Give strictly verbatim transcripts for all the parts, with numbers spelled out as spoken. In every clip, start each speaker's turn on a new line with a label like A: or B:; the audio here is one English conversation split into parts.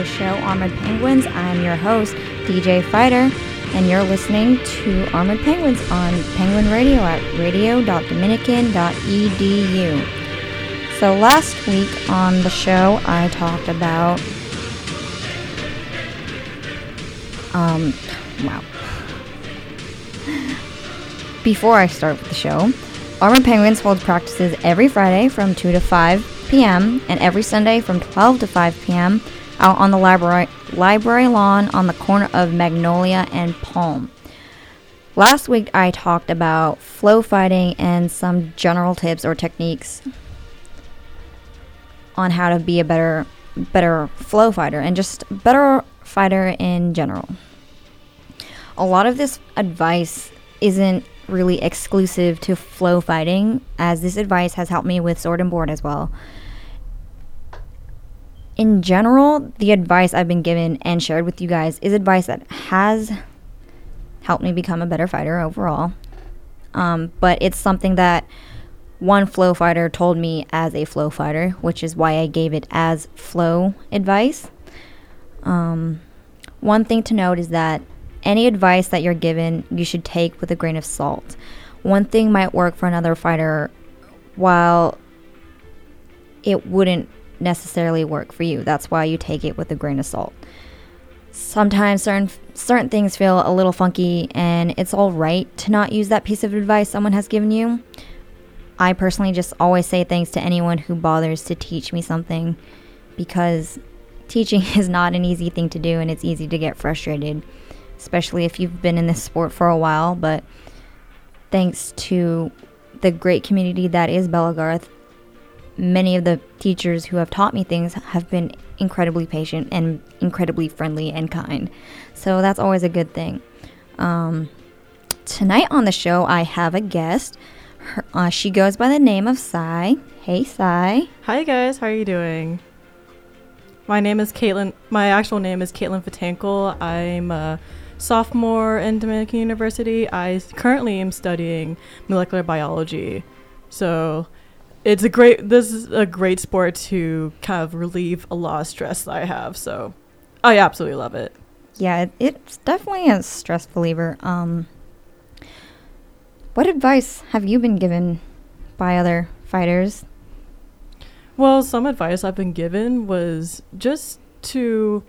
A: show Armored Penguins. I'm your host, D J Fighter, and you're listening to Armored Penguins on Penguin Radio at radio dot dominican dot e d u. So last week on the show, I talked about, um, wow. Before I start with the show, Armored Penguins holds practices every Friday from two to five p.m. and every Sunday from twelve to five p.m. out on the library library lawn on the corner of Magnolia and Palm. Last week I talked about flow fighting and some general tips or techniques on how to be a better better flow fighter and just better fighter in general. A lot of this advice isn't really exclusive to flow fighting, as this advice has helped me with sword and board as well. In general, the advice I've been given and shared with you guys is advice that has helped me become a better fighter overall. Um, but it's something that one flow fighter told me as a flow fighter, which is why I gave it as flow advice. Um, one thing to note is that any advice that you're given, you should take with a grain of salt. One thing might work for another fighter, while it wouldn't necessarily work for you. That's why you take it with a grain of salt. Sometimes certain certain things feel a little funky, and it's all right to not use that piece of advice someone has given you. I personally just always say thanks to anyone who bothers to teach me something, because teaching is not an easy thing to do, and it's easy to get frustrated, especially if you've been in this sport for a while. But thanks to the great community that is Bellegarth, many of the teachers who have taught me things have been incredibly patient and incredibly friendly and kind. So that's always a good thing. Um, tonight on the show, I have a guest. Her, uh, she goes by the name of Sai. Hey, Sai.
B: Hi, guys. How are you doing? My name is Caitlin. My actual name is Caitlin Fatankle. I'm a sophomore in Dominican University. I currently am studying molecular biology. So it's a great, this is a great sport to kind of relieve a lot of stress that I have. So I absolutely love it.
A: Yeah, it, it's definitely a stress reliever. Um, what advice have you been given by other fighters?
B: Well, some advice I've been given was just to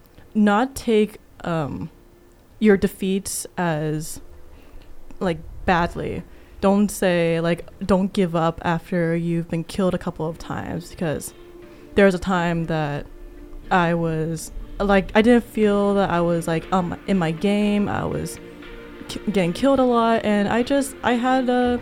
B: not take um, your defeats as, like, badly. Don't say, like, don't give up after you've been killed a couple of times, because there was a time that I was, like, I didn't feel that I was, like, um, in my game. I was k- getting killed a lot, and I just, I had a,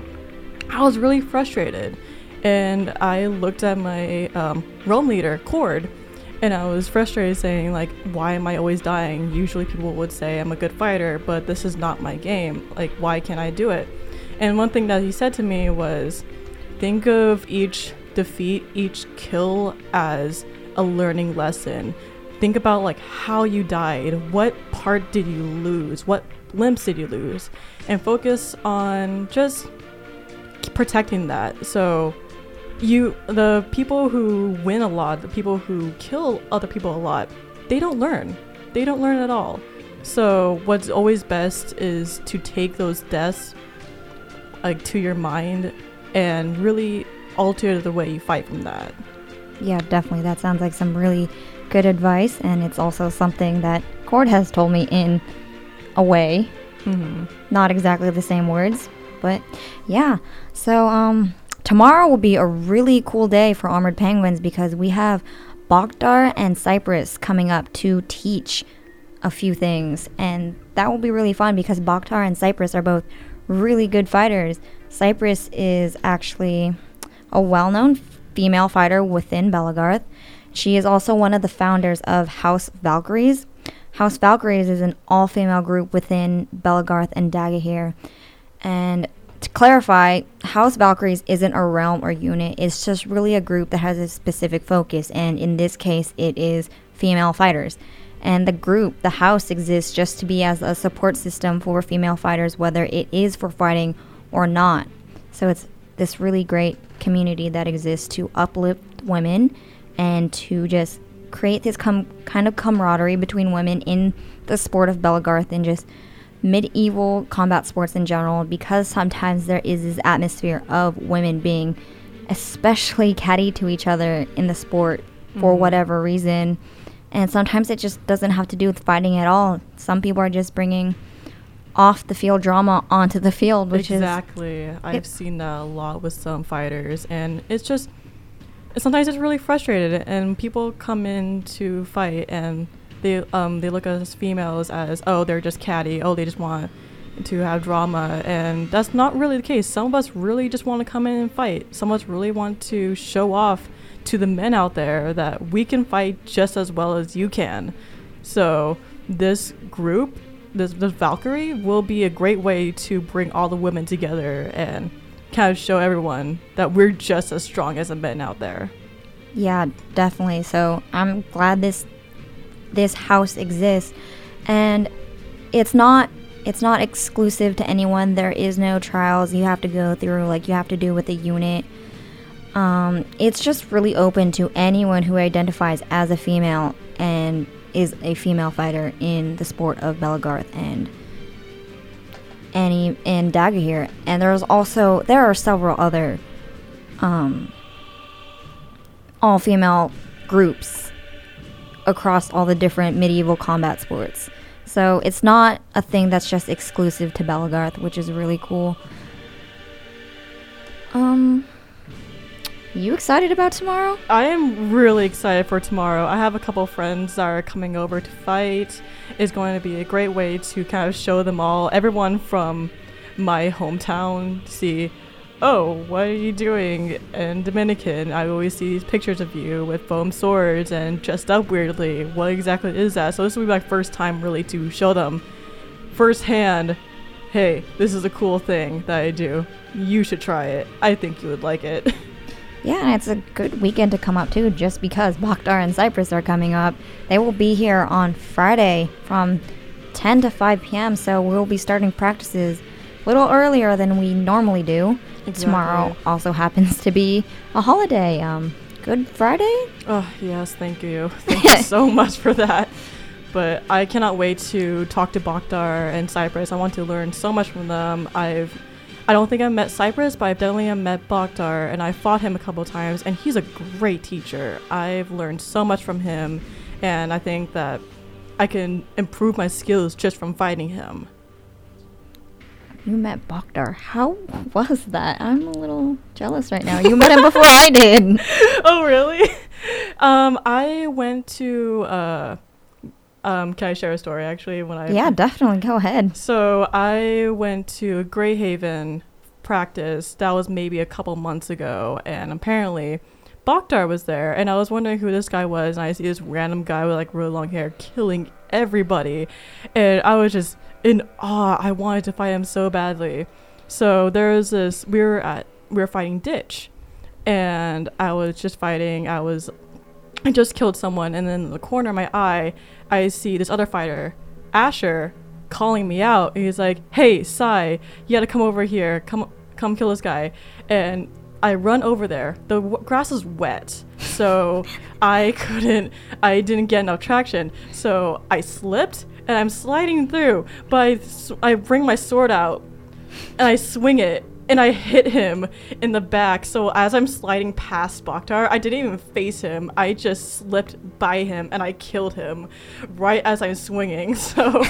B: I was really frustrated. And I looked at my um, realm leader, Cord, and I was frustrated, saying, like, why am I always dying? Usually people would say I'm a good fighter, but this is not my game. Like, why can't I do it? And one thing that he said to me was, think of each defeat, each kill as a learning lesson. Think about, like, how you died. What part did you lose? What limbs did you lose? And focus on just protecting that. So you, the people who win a lot, the people who kill other people a lot, they don't learn. They don't learn at all. So what's always best is to take those deaths, like, to your mind and really alter the way you fight from that.
A: Yeah, definitely. That sounds like some really good advice, and it's also something that Cord has told me in a way.
B: Mm-hmm.
A: Not exactly the same words, but yeah. So, um... tomorrow will be a really cool day for Armored Penguins, because we have Bakhtar and Cypress coming up to teach a few things, and that will be really fun because Bakhtar and Cypress are both really good fighters. Cypress is actually a well-known female fighter within Bellegarth. She is also one of the founders of House Valkyries. House Valkyries is an all-female group within Bellegarth and Dagahir, and to clarify, House Valkyries isn't a realm or unit. It's just really a group that has a specific focus, and in this case, it is female fighters. And the group, the house, exists just to be as a support system for female fighters, whether it is for fighting or not. So it's this really great community that exists to uplift women and to just create this com- kind of camaraderie between women in the sport of Belegarth and just medieval combat sports in general, because sometimes there is this atmosphere of women being especially catty to each other in the sport for mm-hmm. whatever reason. And sometimes it just doesn't have to do with fighting at all. Some people are just bringing off the field drama onto the field, which
B: exactly. is exactly. I've seen that a lot with some fighters, and it's just sometimes it's really frustrated, and people come in to fight and they um they look at us females as, oh, they're just catty, oh, they just want to have drama, and that's not really the case. Some of us really just want to come in and fight. Some of us really want to show off to the men out there that we can fight just as well as you can. So this group, this, this Valkyrie, will be a great way to bring all the women together and kind of show everyone that we're just as strong as the men out there.
A: Yeah, definitely. So I'm glad this this house exists, and it's not it's not exclusive to anyone. There is no trials you have to go through like you have to do with a unit. Um, it's just really open to anyone who identifies as a female and is a female fighter in the sport of Belegarth and any and Dagorhir. And there's also there are several other um, all female groups across all the different medieval combat sports. So it's not a thing that's just exclusive to Belegarth, which is really cool. Um, you excited about tomorrow?
B: I am really excited for tomorrow. I have a couple friends that are coming over to fight. It's going to be a great way to kind of show them all, everyone from my hometown, see, oh, what are you doing in Dominican? I always see these pictures of you with foam swords and dressed up weirdly. What exactly is that? So this will be my first time really to show them firsthand, hey, this is a cool thing that I do. You should try it. I think you would like it.
A: Yeah, and it's a good weekend to come up too, just because Bakhtar and Cyprus are coming up. They will be here on Friday from ten to five p.m., so we'll be starting practices a little earlier than we normally do. Exactly. Tomorrow also happens to be a holiday. Um, Good Friday?
B: Oh, yes, thank you. Thank you so much for that. But I cannot wait to talk to Bakhtar and Cyprus. I want to learn so much from them. I've, I don't think I've met Cyprus, but I've definitely met Bakhtar, and I fought him a couple times, and he's a great teacher. I've learned so much from him, and I think that I can improve my skills just from fighting him.
A: You met Bakhtar. How was that? I'm a little jealous right now. You met him before I did.
B: Oh, really? Um, I went to... Uh, Um, can I share a story, actually? When I
A: Yeah, definitely. Go ahead.
B: So I went to Greyhaven practice. That was maybe a couple months ago. And apparently, Bakhtar was there. And I was wondering who this guy was. And I see this random guy with, like, really long hair killing everybody. And I was just in awe. I wanted to fight him so badly. So there was this... We were at... We were fighting Ditch. And I was just fighting. I was... I just killed someone, and then in the corner of my eye, I see this other fighter, Asher, calling me out. He's like, "Hey, Sai, you gotta come over here. Come, come kill this guy." And I run over there. The w- grass is wet, so I couldn't. I didn't get enough traction, so I slipped, and I'm sliding through. But I, s- I bring my sword out, and I swing it. And I hit him in the back. So as I'm sliding past Bakhtar, I didn't even face him. I just slipped by him and I killed him right as I'm swinging. So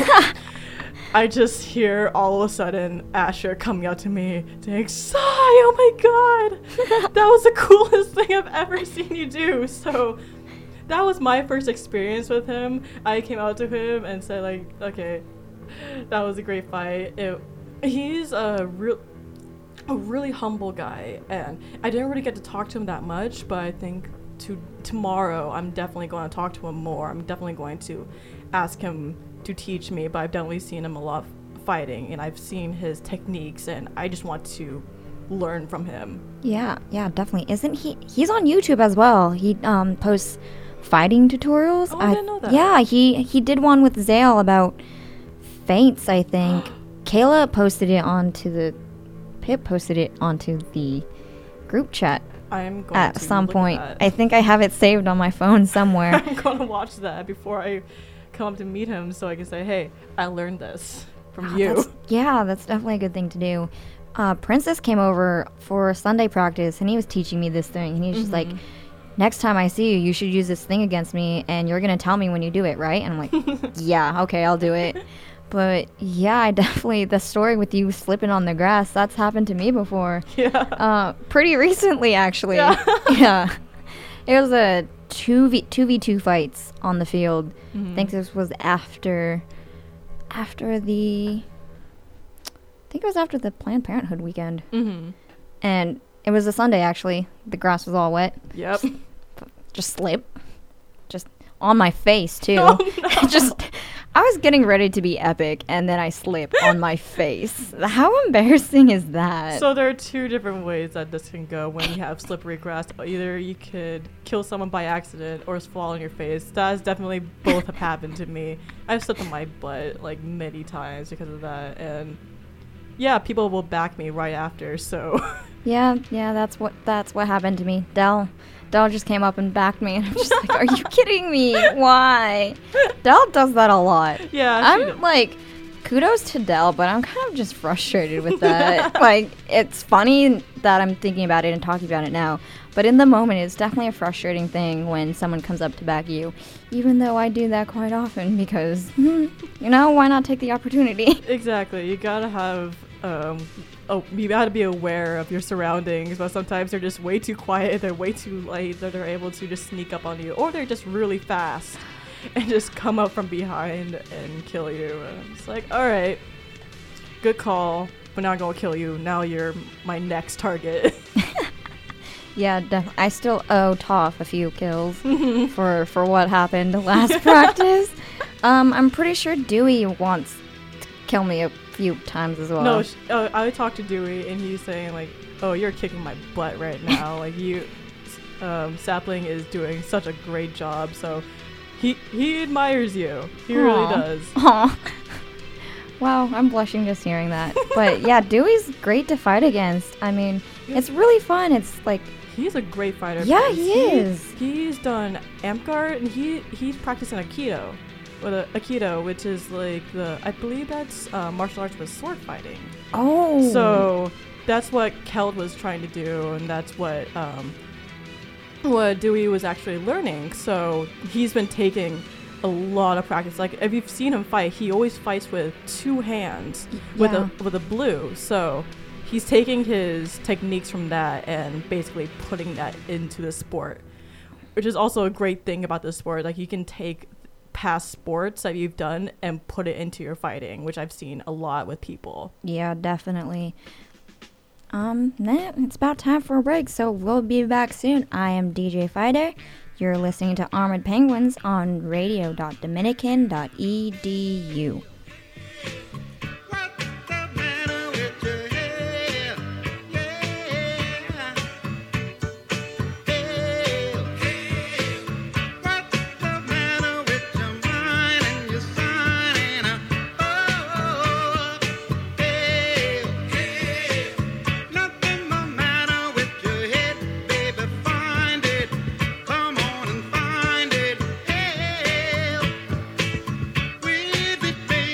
B: I just hear all of a sudden Asher coming out to me saying, "Sai, oh my god, that was the coolest thing I've ever seen you do." So that was my first experience with him. I came out to him and said, like, okay, that was a great fight. It, he's a real... a really humble guy, and I didn't really get to talk to him that much, but I think to tomorrow I'm definitely going to talk to him more. I'm definitely going to ask him to teach me, but I've definitely seen him a lot fighting, and I've seen his techniques, and I just want to learn from him.
A: Yeah, yeah, definitely. Isn't he? He's on YouTube as well. He um posts fighting tutorials.
B: Oh, I, I didn't know that.
A: Yeah, he he did one with Zale about feints, I think. Kayla posted it onto the Pip posted it onto the group chat
B: I'm going
A: at
B: to
A: some
B: look
A: point.
B: At that.
A: I think I have it saved on my phone somewhere.
B: I'm gonna watch that before I come up to meet him, so I can say, "Hey, I learned this from
A: Oh,
B: you."
A: that's- yeah, that's definitely a good thing to do. Uh, Princess came over for Sunday practice, and he was teaching me this thing. And he was just like,
B: Mhm.
A: next time I see you, you should use this thing against me, and you're going to tell me when you do it, right? And I'm like, yeah, okay, I'll do it. But yeah, I definitely, the story with you slipping on the grass, that's happened to me before.
B: Yeah.
A: Uh, pretty recently, actually.
B: Yeah.
A: Yeah. It was a two v two v two fights on the field.
B: Mhm.
A: I think this was after, after the, I think it was after the Planned Parenthood weekend.
B: Mhm.
A: And it was a Sunday, actually. The grass was all wet.
B: Yep.
A: Just slip. Just on my face, too.
B: Oh, no.
A: Just, I was getting ready to be epic, and then I slip on my face. How embarrassing is that?
B: So there are two different ways that this can go when you have slippery grass. Either you could kill someone by accident or fall on your face. That has definitely both have happened to me. I've slipped on my butt like many times because of that, and yeah, people will back me right after. So
A: yeah, yeah, that's what that's what happened to me. Dell, Dell just came up and backed me, and I'm just like, are you kidding me? Why? Dell does that a lot.
B: yeah, she
A: I'm
B: did.
A: like, kudos to Dell, but I'm kind of just frustrated with that. Like, it's funny that I'm thinking about it and talking about it now, but in the moment, it's definitely a frustrating thing when someone comes up to back you, even though I do that quite often because, hmm, you know, why not take the opportunity?
B: Exactly. You gotta have, um, oh, you gotta be aware of your surroundings, but sometimes they're just way too quiet, they're way too light, that they're able to just sneak up on you, or they're just really fast and just come up from behind and kill you. And it's like, all right, good call, but not gonna kill you. Now you're my next target.
A: Yeah, def- I still owe Toph a few kills for for what happened last practice. Um, I'm pretty sure Dewey wants to kill me a few times as well.
B: No, sh- uh, I talked to Dewey, and he's saying like, "Oh, you're kicking my butt right now. Like you, um, Sapling is doing such a great job. So he he admires you. He
A: Aw.
B: really does."
A: Aw. Wow, I'm blushing just hearing that. But yeah, Dewey's great to fight against. I mean, it's really fun. It's like,
B: He's a great fighter.
A: Yeah,
B: because
A: he is.
B: He's done Amtgard, and he he's practicing Aikido, with a, Aikido, which is like the I believe that's uh, martial arts with sword fighting.
A: oh.
B: So that's what Keld was trying to do, and that's what um, what Dewey was actually learning. So he's been taking a lot of practice. Like if you've seen him fight, he always fights with two hands with
A: Yeah.
B: a with a blue. So he's taking his techniques from that and basically putting that into the sport, which is also a great thing about the sport. Like you can take past sports that you've done and put it into your fighting, which I've seen a lot with people.
A: Yeah, definitely. Um, nah, it's about time for a break, so we'll be back soon. I am D J Fighter. You're listening to Armored Penguins on radio dot dominican dot e d u.
C: What's the matter with your head? Yeah. Hell, hell. What's the matter with your mind and your sign? Oh, hell, hell. Nothing the matter with your head, baby. Find it. Come on and find it. Hell, with it, baby.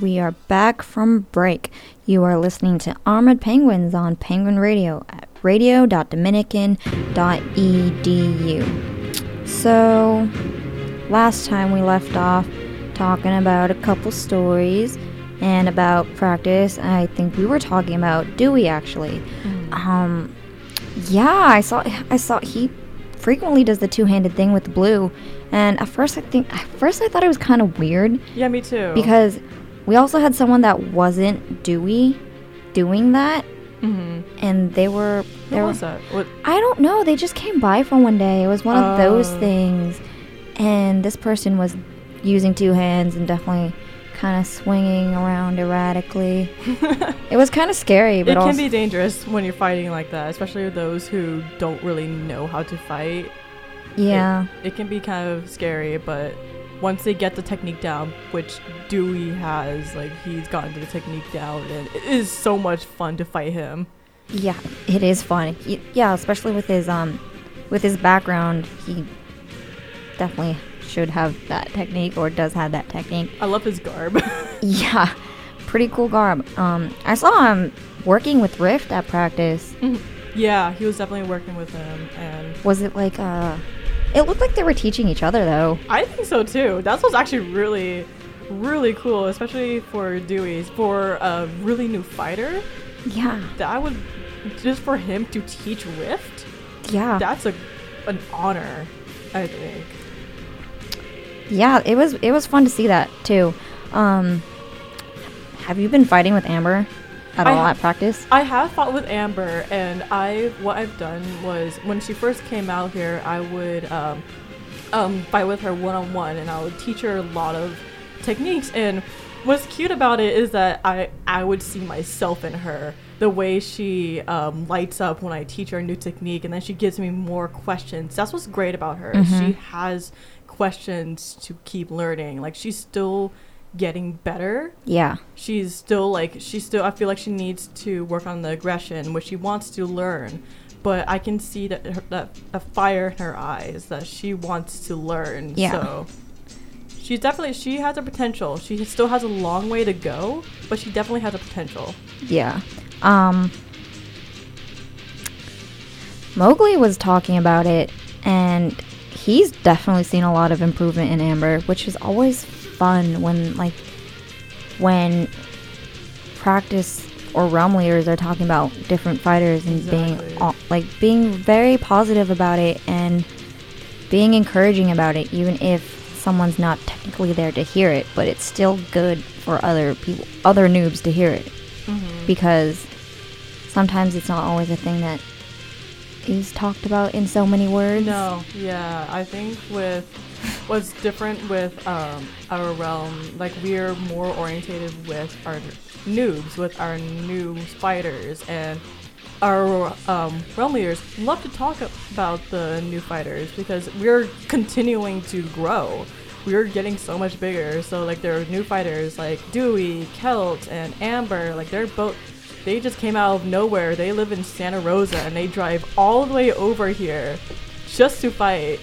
A: We are back from break. You are listening to Armored Penguins on Penguin Radio at radio dot dominican dot e d u. So, last time we left off talking about a couple stories and about practice. I think we were talking about Dewey, actually.
B: Mm.
A: Um, yeah, I saw. I saw he frequently does the two-handed thing with the blue, and at first I think at first I thought it was kind of weird.
B: Yeah, me too.
A: Because we also had someone that wasn't Dewey doing that,
B: Mm-hmm.
A: and they were.
B: Who
A: They
B: was
A: were
B: that? What?
A: I don't know. They just came by for one day. It was one of those
B: Oh.
A: things, and this person was using two hands and definitely kind of swinging around erratically. It was kind of scary, but
B: It can
A: also
B: be dangerous when you're fighting like that, especially those who don't really know how to fight.
A: yeah.
B: It, it can be kind of scary, but once they get the technique down, which Dewey has, like, he's gotten the technique down, and it is so much fun to fight him.
A: Yeah, it is fun. He, yeah, especially with his um, with his background, he definitely should have that technique, or does have that technique.
B: I love his garb.
A: Yeah, pretty cool garb. Um, I saw him working with Rift at practice.
B: Yeah, he was definitely working with him, and
A: Was it like uh, it looked like they were teaching each other though.
B: I think so too. That was actually really, really cool, especially for Dewey, for a really new fighter.
A: Yeah,
B: That would, just for him to teach Rift,
A: yeah,
B: that's a an honor, I think.
A: yeah. It was it was fun to see that too. Um, have you been fighting with Amber at
B: I
A: all
B: ha-
A: at practice?
B: I have fought with Amber, and I what I've done was when she first came out here, I would um, um, fight with her one on one, and I would teach her a lot of techniques. And what's cute about it is that I I would see myself in her. The way she um, lights up when I teach her a new technique, and then she gives me more questions. That's what's great about her.
A: Mhm.
B: She has questions to keep learning. Like, she's still getting better.
A: Yeah,
B: She's still like she's still I feel like she needs to work on the aggression, which she wants to learn, but I can see that her, that a fire in her eyes that she wants to learn.
A: Yeah.
B: So she's definitely she has a potential. She still has a long way to go, but she definitely has a potential.
A: yeah. Um, Mowgli was talking about it, and he's definitely seen a lot of improvement in Amber, which is always fun when like when practice or realm leaders are talking about different fighters and
B: Exactly.
A: being all, like being very positive about it and being encouraging about it, even if someone's not technically there to hear it, but it's still good for other people, other noobs to hear it,
B: Mm-hmm.
A: because sometimes it's not always a thing that is talked about in so many words.
B: No, yeah, I think with what's different with um, our realm, like, we're more orientated with our noobs, with our new fighters, and our um, realm leaders love to talk about the new fighters because we're continuing to grow. We're getting so much bigger. So, like, there are new fighters like Dewey, Kelt, and Amber. Like, they're both. They just came out of nowhere. They live in Santa Rosa, and they drive all the way over here just to fight.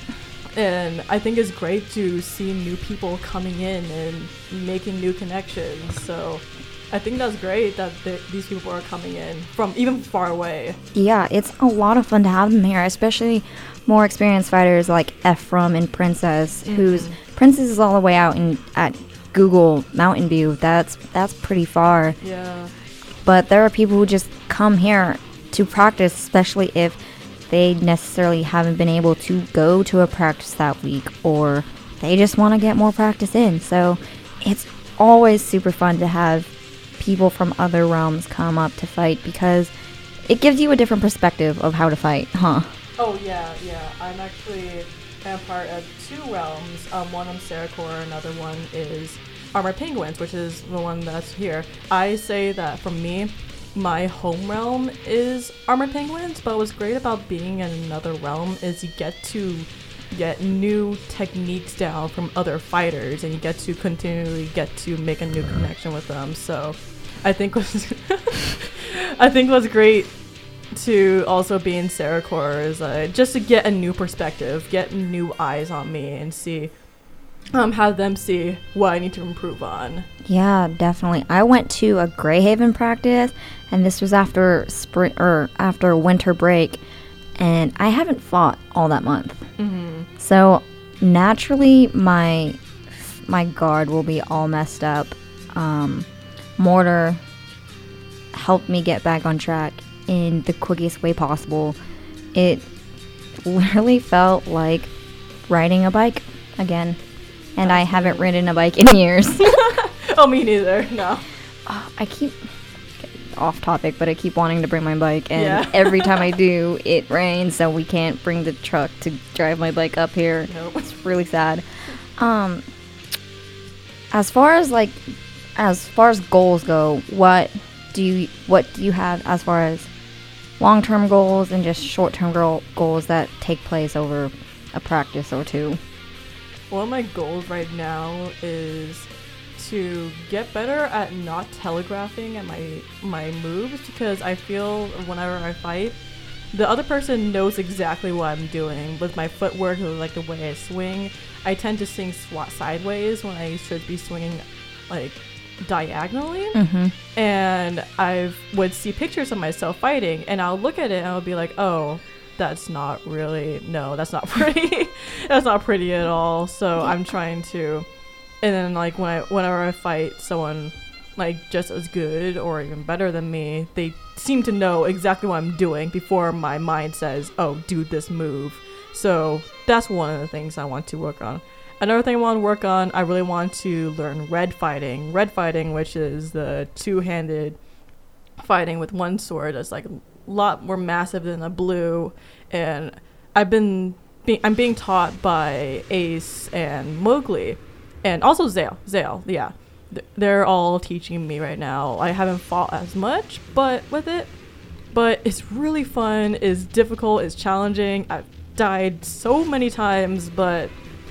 B: And I think it's great to see new people coming in and making new connections. So I think that's great that th- these people are coming in from even far away.
A: Yeah, it's a lot of fun to have them here, especially more experienced fighters like Ephraim and Princess, whose Princess is all the way out in at Google Mountain View. That's that's pretty far.
B: Yeah.
A: But there are people who just come here to practice, especially if they necessarily haven't been able to go to a practice that week, or they just want to get more practice in. So it's always super fun to have people from other realms come up to fight, because it gives you a different perspective of how to fight, huh?
B: Oh yeah, yeah. I'm actually am part of two realms. Um, one is Cerakor, another one is Armored Penguins, which is the one that's here. I say that for me, my home realm is Armored Penguins, but what's great about being in another realm is you get to get new techniques down from other fighters, and you get to continually get to make a new connection with them. So I think what's I think what's great to also be in Cerakor is uh, just to get a new perspective, get new eyes on me, and see um, have them see what I need to improve on.
A: Yeah, definitely. I went to a Greyhaven practice, and this was after spring or after winter break, and I haven't fought all that month.
B: Mm-hmm.
A: So naturally, my my guard will be all messed up. Um, mortar helped me get back on track in the quickest way possible. It literally felt like riding a bike again, and I haven't ridden a bike in years.
B: Oh, me neither. No.
A: Uh, I keep off topic, but I keep wanting to bring my bike, and
B: Yeah.
A: every time I do, it rains, so we can't bring the truck to drive my bike up here.
B: Nope.
A: It's really sad. Um, as far as like, as far as goals go, what do you what do you have as far as long-term goals and just short-term goal, goals that take place over a practice or two?
B: One of my goals right now is to get better at not telegraphing at my my moves, because I feel whenever I fight, the other person knows exactly what I'm doing with my footwork or like the way I swing. I tend to swing swat sideways when I should be swinging like diagonally.
A: Mm-hmm.
B: And I would see pictures of myself fighting, and I'll look at it and I'll be like, oh, that's not really, no, that's not pretty. That's not pretty at all. So I'm trying to, and then like when I, whenever I fight someone like just as good or even better than me, they seem to know exactly what I'm doing before my mind says, oh, do this move. So that's one of the things I want to work on. Another thing I want to work on, I really want to learn red fighting. Red fighting, which is the two-handed fighting with one sword, that's like a lot more massive than a blue. And I've been, be- I'm being taught by Ace and Mowgli, and also Zale. Zale, yeah. Th- they're all teaching me right now. I haven't fought as much, but with it, but it's really fun. It's difficult. It's challenging. I've died so many times, but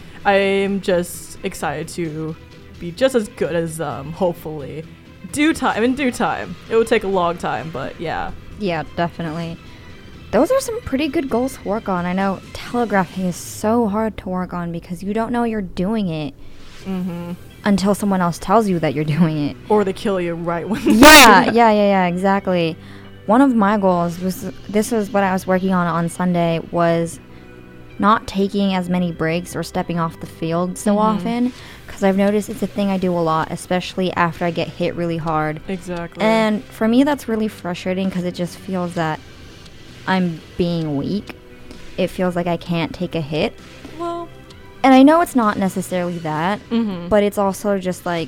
B: I'm just excited to be just as good as um hopefully due time in due time. It would take a long time, but yeah.
A: Yeah, definitely. Those are some pretty good goals to work on. I know telegraphing is so hard to work on because you don't know you're doing it
B: Mm-hmm.
A: until someone else tells you that you're doing it.
B: Or they kill you right when.
A: Yeah, yeah, yeah, yeah, exactly. One of my goals was, this was what I was working on on Sunday, was not taking as many breaks or stepping off the field so
B: Mhm.
A: often, because I've noticed it's a thing I do a lot, especially after I get hit really hard.
B: Exactly.
A: And for me, that's really frustrating because it just feels that I'm being weak. It feels like I can't take a hit.
B: well,
A: And I know it's not necessarily that,
B: mm-hmm.
A: but it's also just like,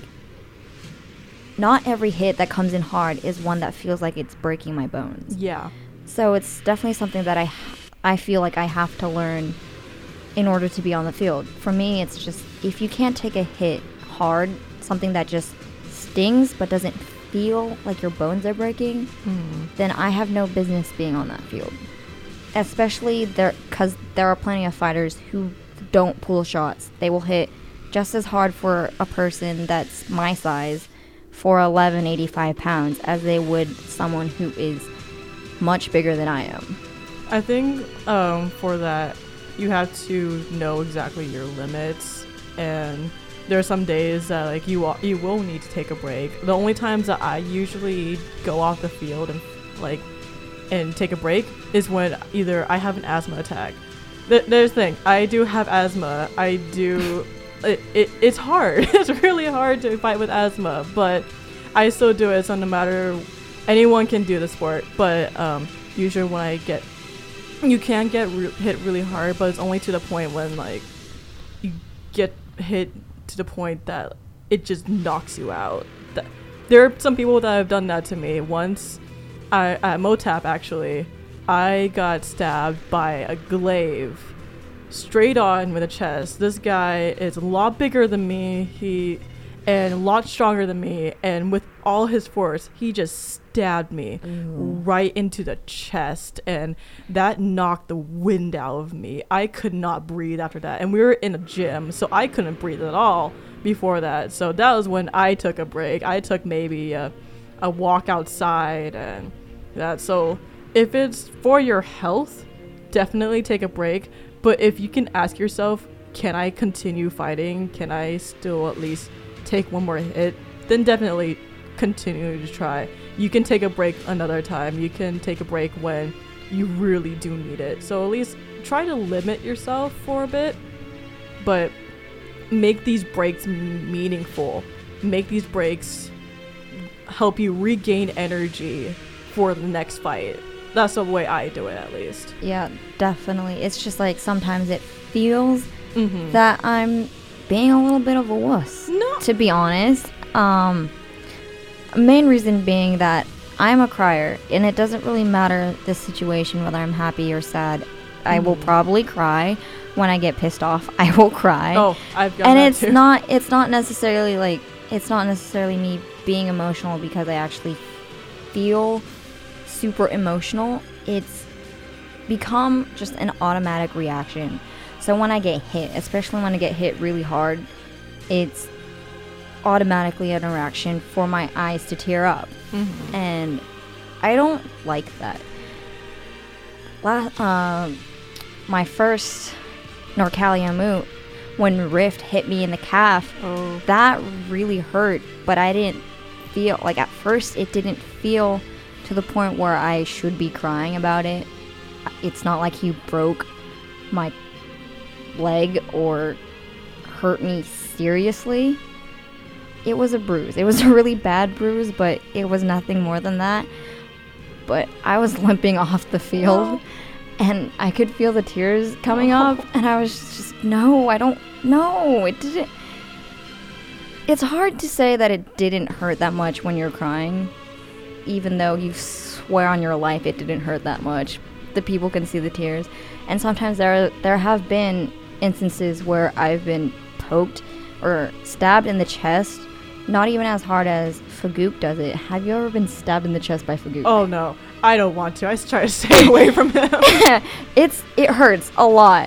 A: not every hit that comes in hard is one that feels like it's breaking my bones.
B: yeah.
A: So it's definitely something that I, I feel like I have to learn in order to be on the field. For me, it's just, if you can't take a hit hard, something that just stings but doesn't feel like your bones are breaking,
B: Mm.
A: then I have no business being on that field. Especially there, because there are plenty of fighters who don't pull shots. They will hit just as hard for a person that's my size for eleven eighty-five pounds as they would someone who is much bigger than I am.
B: I think um, for that, you have to know exactly your limits, and there are some days that like you wa- you will need to take a break. The only times that I usually go off the field and like and take a break is when either I have an asthma attack. Th- there's the thing, I do have asthma. I do. It, it it's hard. It's really hard to fight with asthma, but I still do it. So no matter, anyone can do the sport, but um, usually when I get, you can get re- hit really hard, but it's only to the point when like you get hit to the point that it just knocks you out. Th- There are some people that have done that to me. Once, I at Motap actually, I got stabbed by a glaive straight on with a chest. This guy is a lot bigger than me. He and a lot stronger than me, and with all his force, he just stabbed me right into the chest, and that knocked the wind out of me. I could not breathe after that, and we were in a gym, so I couldn't breathe at all before that. So that was when I took a break. I took maybe a, a walk outside and that. So if it's for your health, definitely take a break. But if you can ask yourself, can I continue fighting? Can I still at least take one more hit? Then definitely continue to try. You can take a break another time. You can take a break when you really do need it. So at least try to limit yourself for a bit, but make these breaks m- meaningful. Make these breaks help you regain energy for the next fight. That's the way I do it, at least.
A: Yeah, definitely. It's just like sometimes it feels
B: Mm-hmm.
A: that I'm being a little bit of a wuss.
B: No.
A: To be honest. Um, main reason being that I'm a crier, and it doesn't really matter the situation whether I'm happy or sad. I will
B: Mhm.
A: probably cry when I get pissed off. I will cry.
B: Oh, I've got
A: and
B: that
A: it's
B: too.
A: not it's not necessarily like it's not necessarily me being emotional because I actually feel super emotional. It's become just an automatic reaction. So when I get hit, especially when I get hit really hard, it's automatically an reaction for my eyes to tear up.
B: Mhm.
A: And I don't like that. La- um, my first Norcalia Moot, when Rift hit me in the calf,
B: Oh.
A: that really hurt, but I didn't feel, like at first it didn't feel to the point where I should be crying about it. It's not like he broke my leg or hurt me seriously. It was a bruise. It was a really bad bruise, but it was nothing more than that. But I was limping off the field, and I could feel the tears coming up, and I was just, no, I don't, no, it didn't. It's hard to say that it didn't hurt that much when you're crying, even though you swear on your life it didn't hurt that much. The people can see the tears, and sometimes there there have been instances where I've been poked or stabbed in the chest, not even as hard as Fagook does it. Have you ever been stabbed in the chest by Fagook?
B: Oh no, I don't want to. I try to stay away from him.
A: it's it hurts a lot,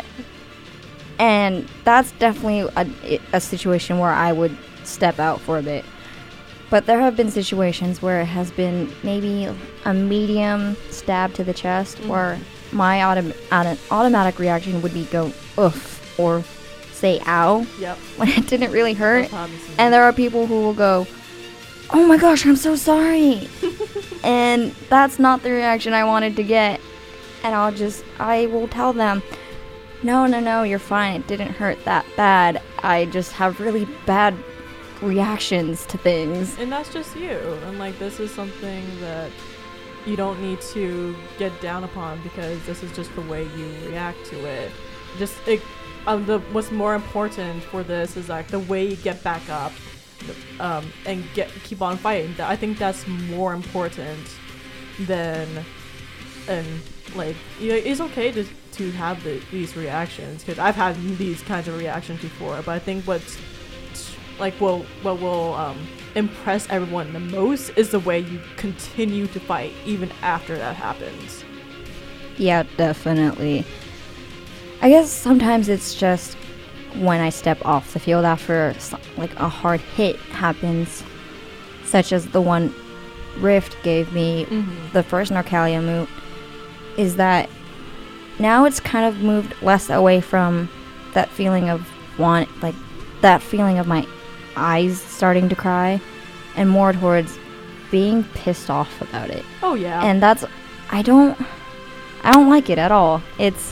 A: and that's definitely a, a situation where I would step out for a bit. But there have been situations where it has been maybe a medium stab to the chest,
B: Mhm.
A: where my autom- auto- automatic reaction would be go oof or say ow
B: Yep.
A: when it didn't really hurt.
B: That's happens to me.
A: And there are people who will go, oh my gosh, I'm so sorry. And that's not the reaction I wanted to get. And I'll just, I will tell them, no, no, no, you're fine. It didn't hurt that bad. I just have really bad reactions to things.
B: And that's just you. And like, this is something that you don't need to get down upon, because this is just the way you react to it. Just it, um, the what's more important for this is like the way you get back up, um, and get keep on fighting. Th- I think that's more important than, and like, you know, it's okay to to have the, these reactions, because I've had these kinds of reactions before. But I think what's like will what will um, impress everyone the most is the way you continue to fight even after that happens.
A: Yeah, definitely. I guess sometimes it's just when I step off the field after so- like a hard hit happens, such as the one Rift gave me,
B: Mm-hmm.
A: the first Norcalia Moot, is that now it's kind of moved less away from that feeling of want, like that feeling of my eyes starting to cry, and more towards being pissed off about it.
B: Oh yeah.
A: And that's, I don't, I don't like it at all. It's,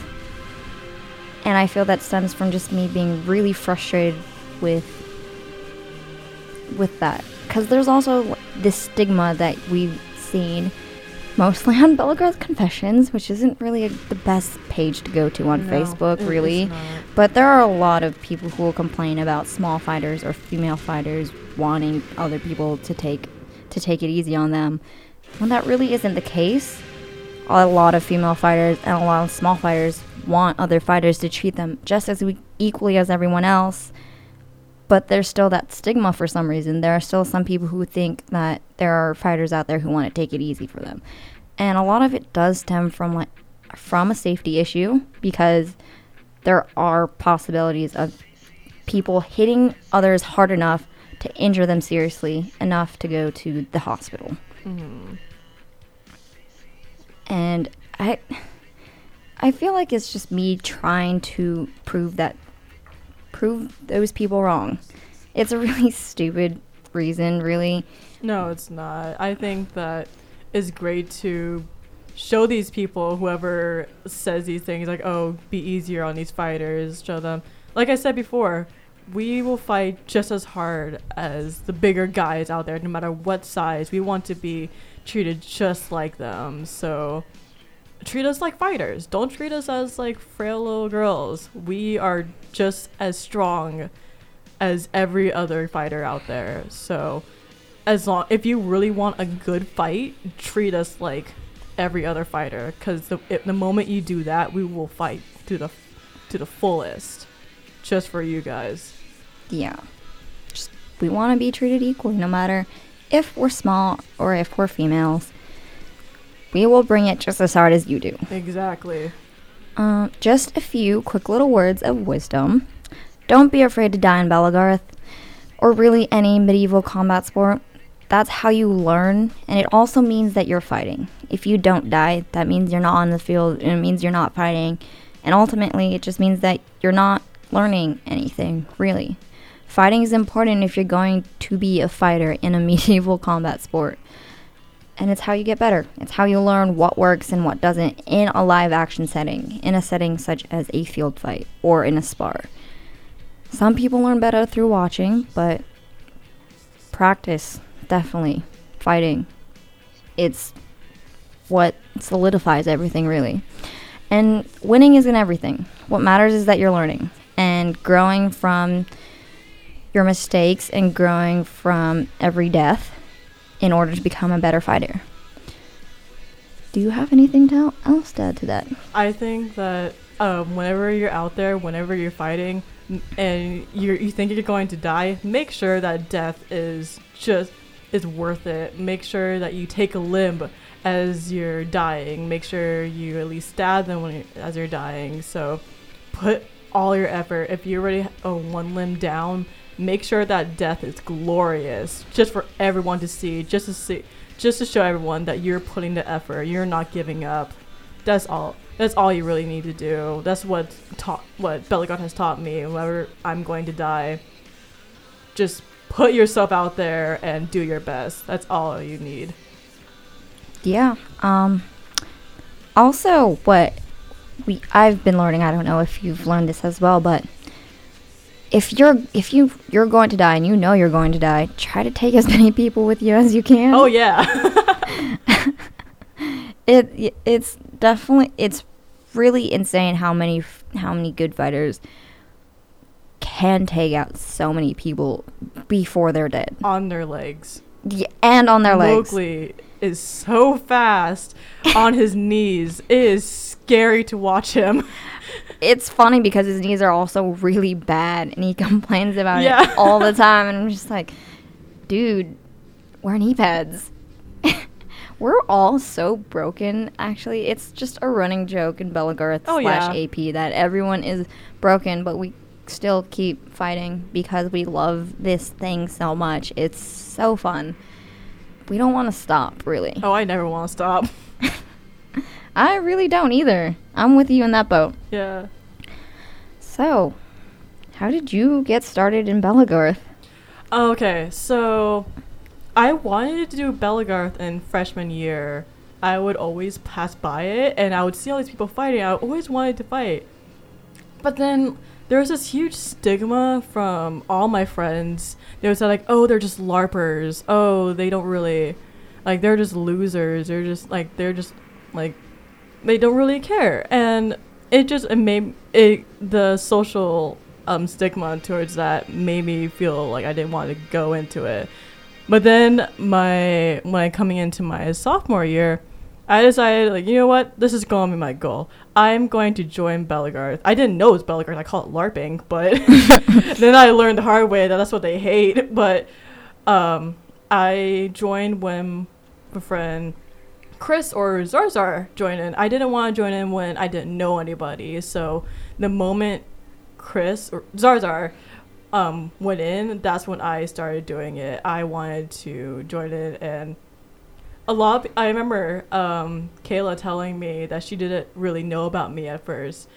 A: and I feel that stems from just me being really frustrated with, with that. Because there's also this stigma that we've seen mostly on Belgrade Confessions, which isn't really the best page to go to on
B: No,
A: Facebook,
B: it-
A: really.
B: it's not.
A: But there are a lot of people who will complain about small fighters or female fighters wanting other people to take to take it easy on them. When that really isn't the case, a lot of female fighters and a lot of small fighters want other fighters to treat them just as we, equally as everyone else. But there's still that stigma for some reason. There are still some people who think that there are fighters out there who want to take it easy for them. And a lot of it does stem from like from a safety issue, because there are possibilities of people hitting others hard enough to injure them seriously enough to go to the hospital.
B: Mhm.
A: And I I feel like it's just me trying to prove that prove those people wrong. It's a really stupid reason, really.
B: No, it's not. I think that it's great to show these people, whoever says these things, like, oh, be easier on these fighters, show them. Like I said before, we will fight just as hard as the bigger guys out there, no matter what size. We want to be treated just like them. So treat us like fighters. Don't treat us as like frail little girls. We are just as strong as every other fighter out there. So as long if you really want a good fight, treat us like every other fighter, because the the moment you do that, we will fight to the to the fullest, just for you guys.
A: Yeah. Just, we want to be treated equally, no matter if we're small or if we're females. We will bring it just as hard as you do.
B: Exactly.
A: Um, just a few quick little words of wisdom. Don't be afraid to die in Belagarth, or really any medieval combat sport. That's how you learn, and it also means that you're fighting. If you don't die, that means you're not on the field, and it means you're not fighting. And ultimately, it just means that you're not learning anything, really. Fighting is important if you're going to be a fighter in a medieval combat sport. And it's how you get better. It's how you learn what works and what doesn't in a live action setting, in a setting such as a field fight or in a spar. Some people learn better through watching, but practice, definitely. Fighting. It's what solidifies everything, really. And winning isn't everything. What matters is that you're learning and growing from your mistakes and growing from every death in order to become a better fighter. Do you have anything to else to add to that?
B: I think that um, whenever you're out there, whenever you're fighting, m- and you you think you're going to die, make sure that death is just is worth it. Make sure that you take a limb as you're dying. Make sure you at least stab them when you, as you're dying. So put all your effort. If you already have one limb down, make sure that death is glorious, just for everyone to see, just to see, just to show everyone that you're putting the effort, you're not giving up. That's all. That's all you really need to do. That's what taught, what Belagarth has taught me. Whenever I'm going to die, just put yourself out there and do your best. That's all you need.
A: Yeah. Um. Also, what we I've been learning. I don't know if you've learned this as well, but if you're if you you're going to die and you know you're going to die, try to take as many people with you as you can.
B: Oh yeah.
A: it it's definitely it's really insane how many how many good fighters can take out so many people before they're dead.
B: On their legs.
A: Yeah, and on their legs.
B: Mowgli is so fast on his knees. It is scary to watch him.
A: It's funny because his knees are also really bad, and he complains about
B: Yeah.
A: it all the time. And I'm just like, dude, wear knee pads. We're all so broken. Actually, it's just a running joke in Belagarth
B: Oh,
A: slash
B: yeah.
A: A P that everyone is broken, but we still keep fighting because we love this thing so much. It's so fun. We don't want to stop, really.
B: Oh, I never want to stop.
A: I really don't either. I'm with you in that boat.
B: Yeah.
A: So, how did you get started in Belagarth?
B: Okay, so I wanted to do Belagarth in freshman year. I would always pass by it, and I would see all these people fighting. I always wanted to fight. But then there was this huge stigma from all my friends. They would say, like, oh, they're just LARPers. Oh, they don't really, like, they're just losers. They're just, like, they're just, like, they don't really care. And it just it made it the social um, stigma towards that made me feel like I didn't want to go into it. But then my when coming into my sophomore year, I decided, like, you know what, this is going to be my goal. I'm going to join Belagarth. I didn't know it was Belagarth. I call it LARPing, but then I learned the hard way that that's what they hate. But um, I joined when my friend Chris or Zarzar joined in. I didn't want to join in when I didn't know anybody. So the moment Chris or Zarzar um, went in, that's when I started doing it. I wanted to join it, and a lot of, I remember um, Kayla telling me that she didn't really know about me at first.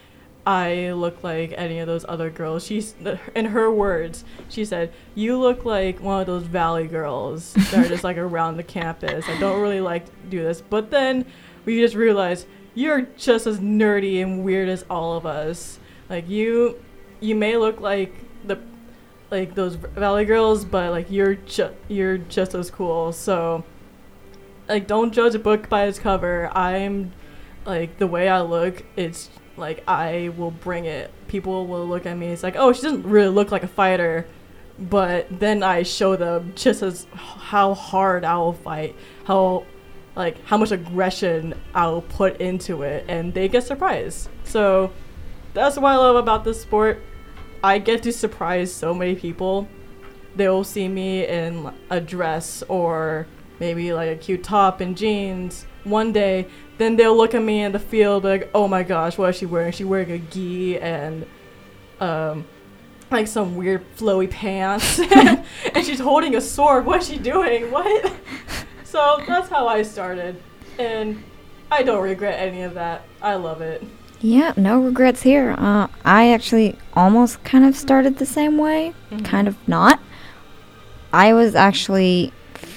B: I look like any of those other girls. She's, in her words, she said, "You look like one of those Valley girls that are just like around the campus. I don't really like to do this." But then we just realized you're just as nerdy and weird as all of us. Like you, you may look like the, like those Valley girls, but like you're just you're just as cool. So, like, don't judge a book by its cover. I'm, like, the way I look, it's like I will bring it. People will look at me. It's like, oh, she doesn't really look like a fighter, but then I show them just as how hard I'll fight, how like how much aggression I'll put into it, and they get surprised. So that's what I love about this sport. I get to surprise so many people. They'll see me in a dress or maybe like a cute top and jeans one day, then they'll look at me in the field like, oh my gosh, what is she wearing? She's wearing a gi and um, like some weird flowy pants, and she's holding a sword. What is she doing? What? So that's how I started, and I don't regret any of that. I love it.
A: Yeah, no regrets here. Uh, I actually almost kind of started the same way,
B: Mhm.
A: kind of not. I was actually,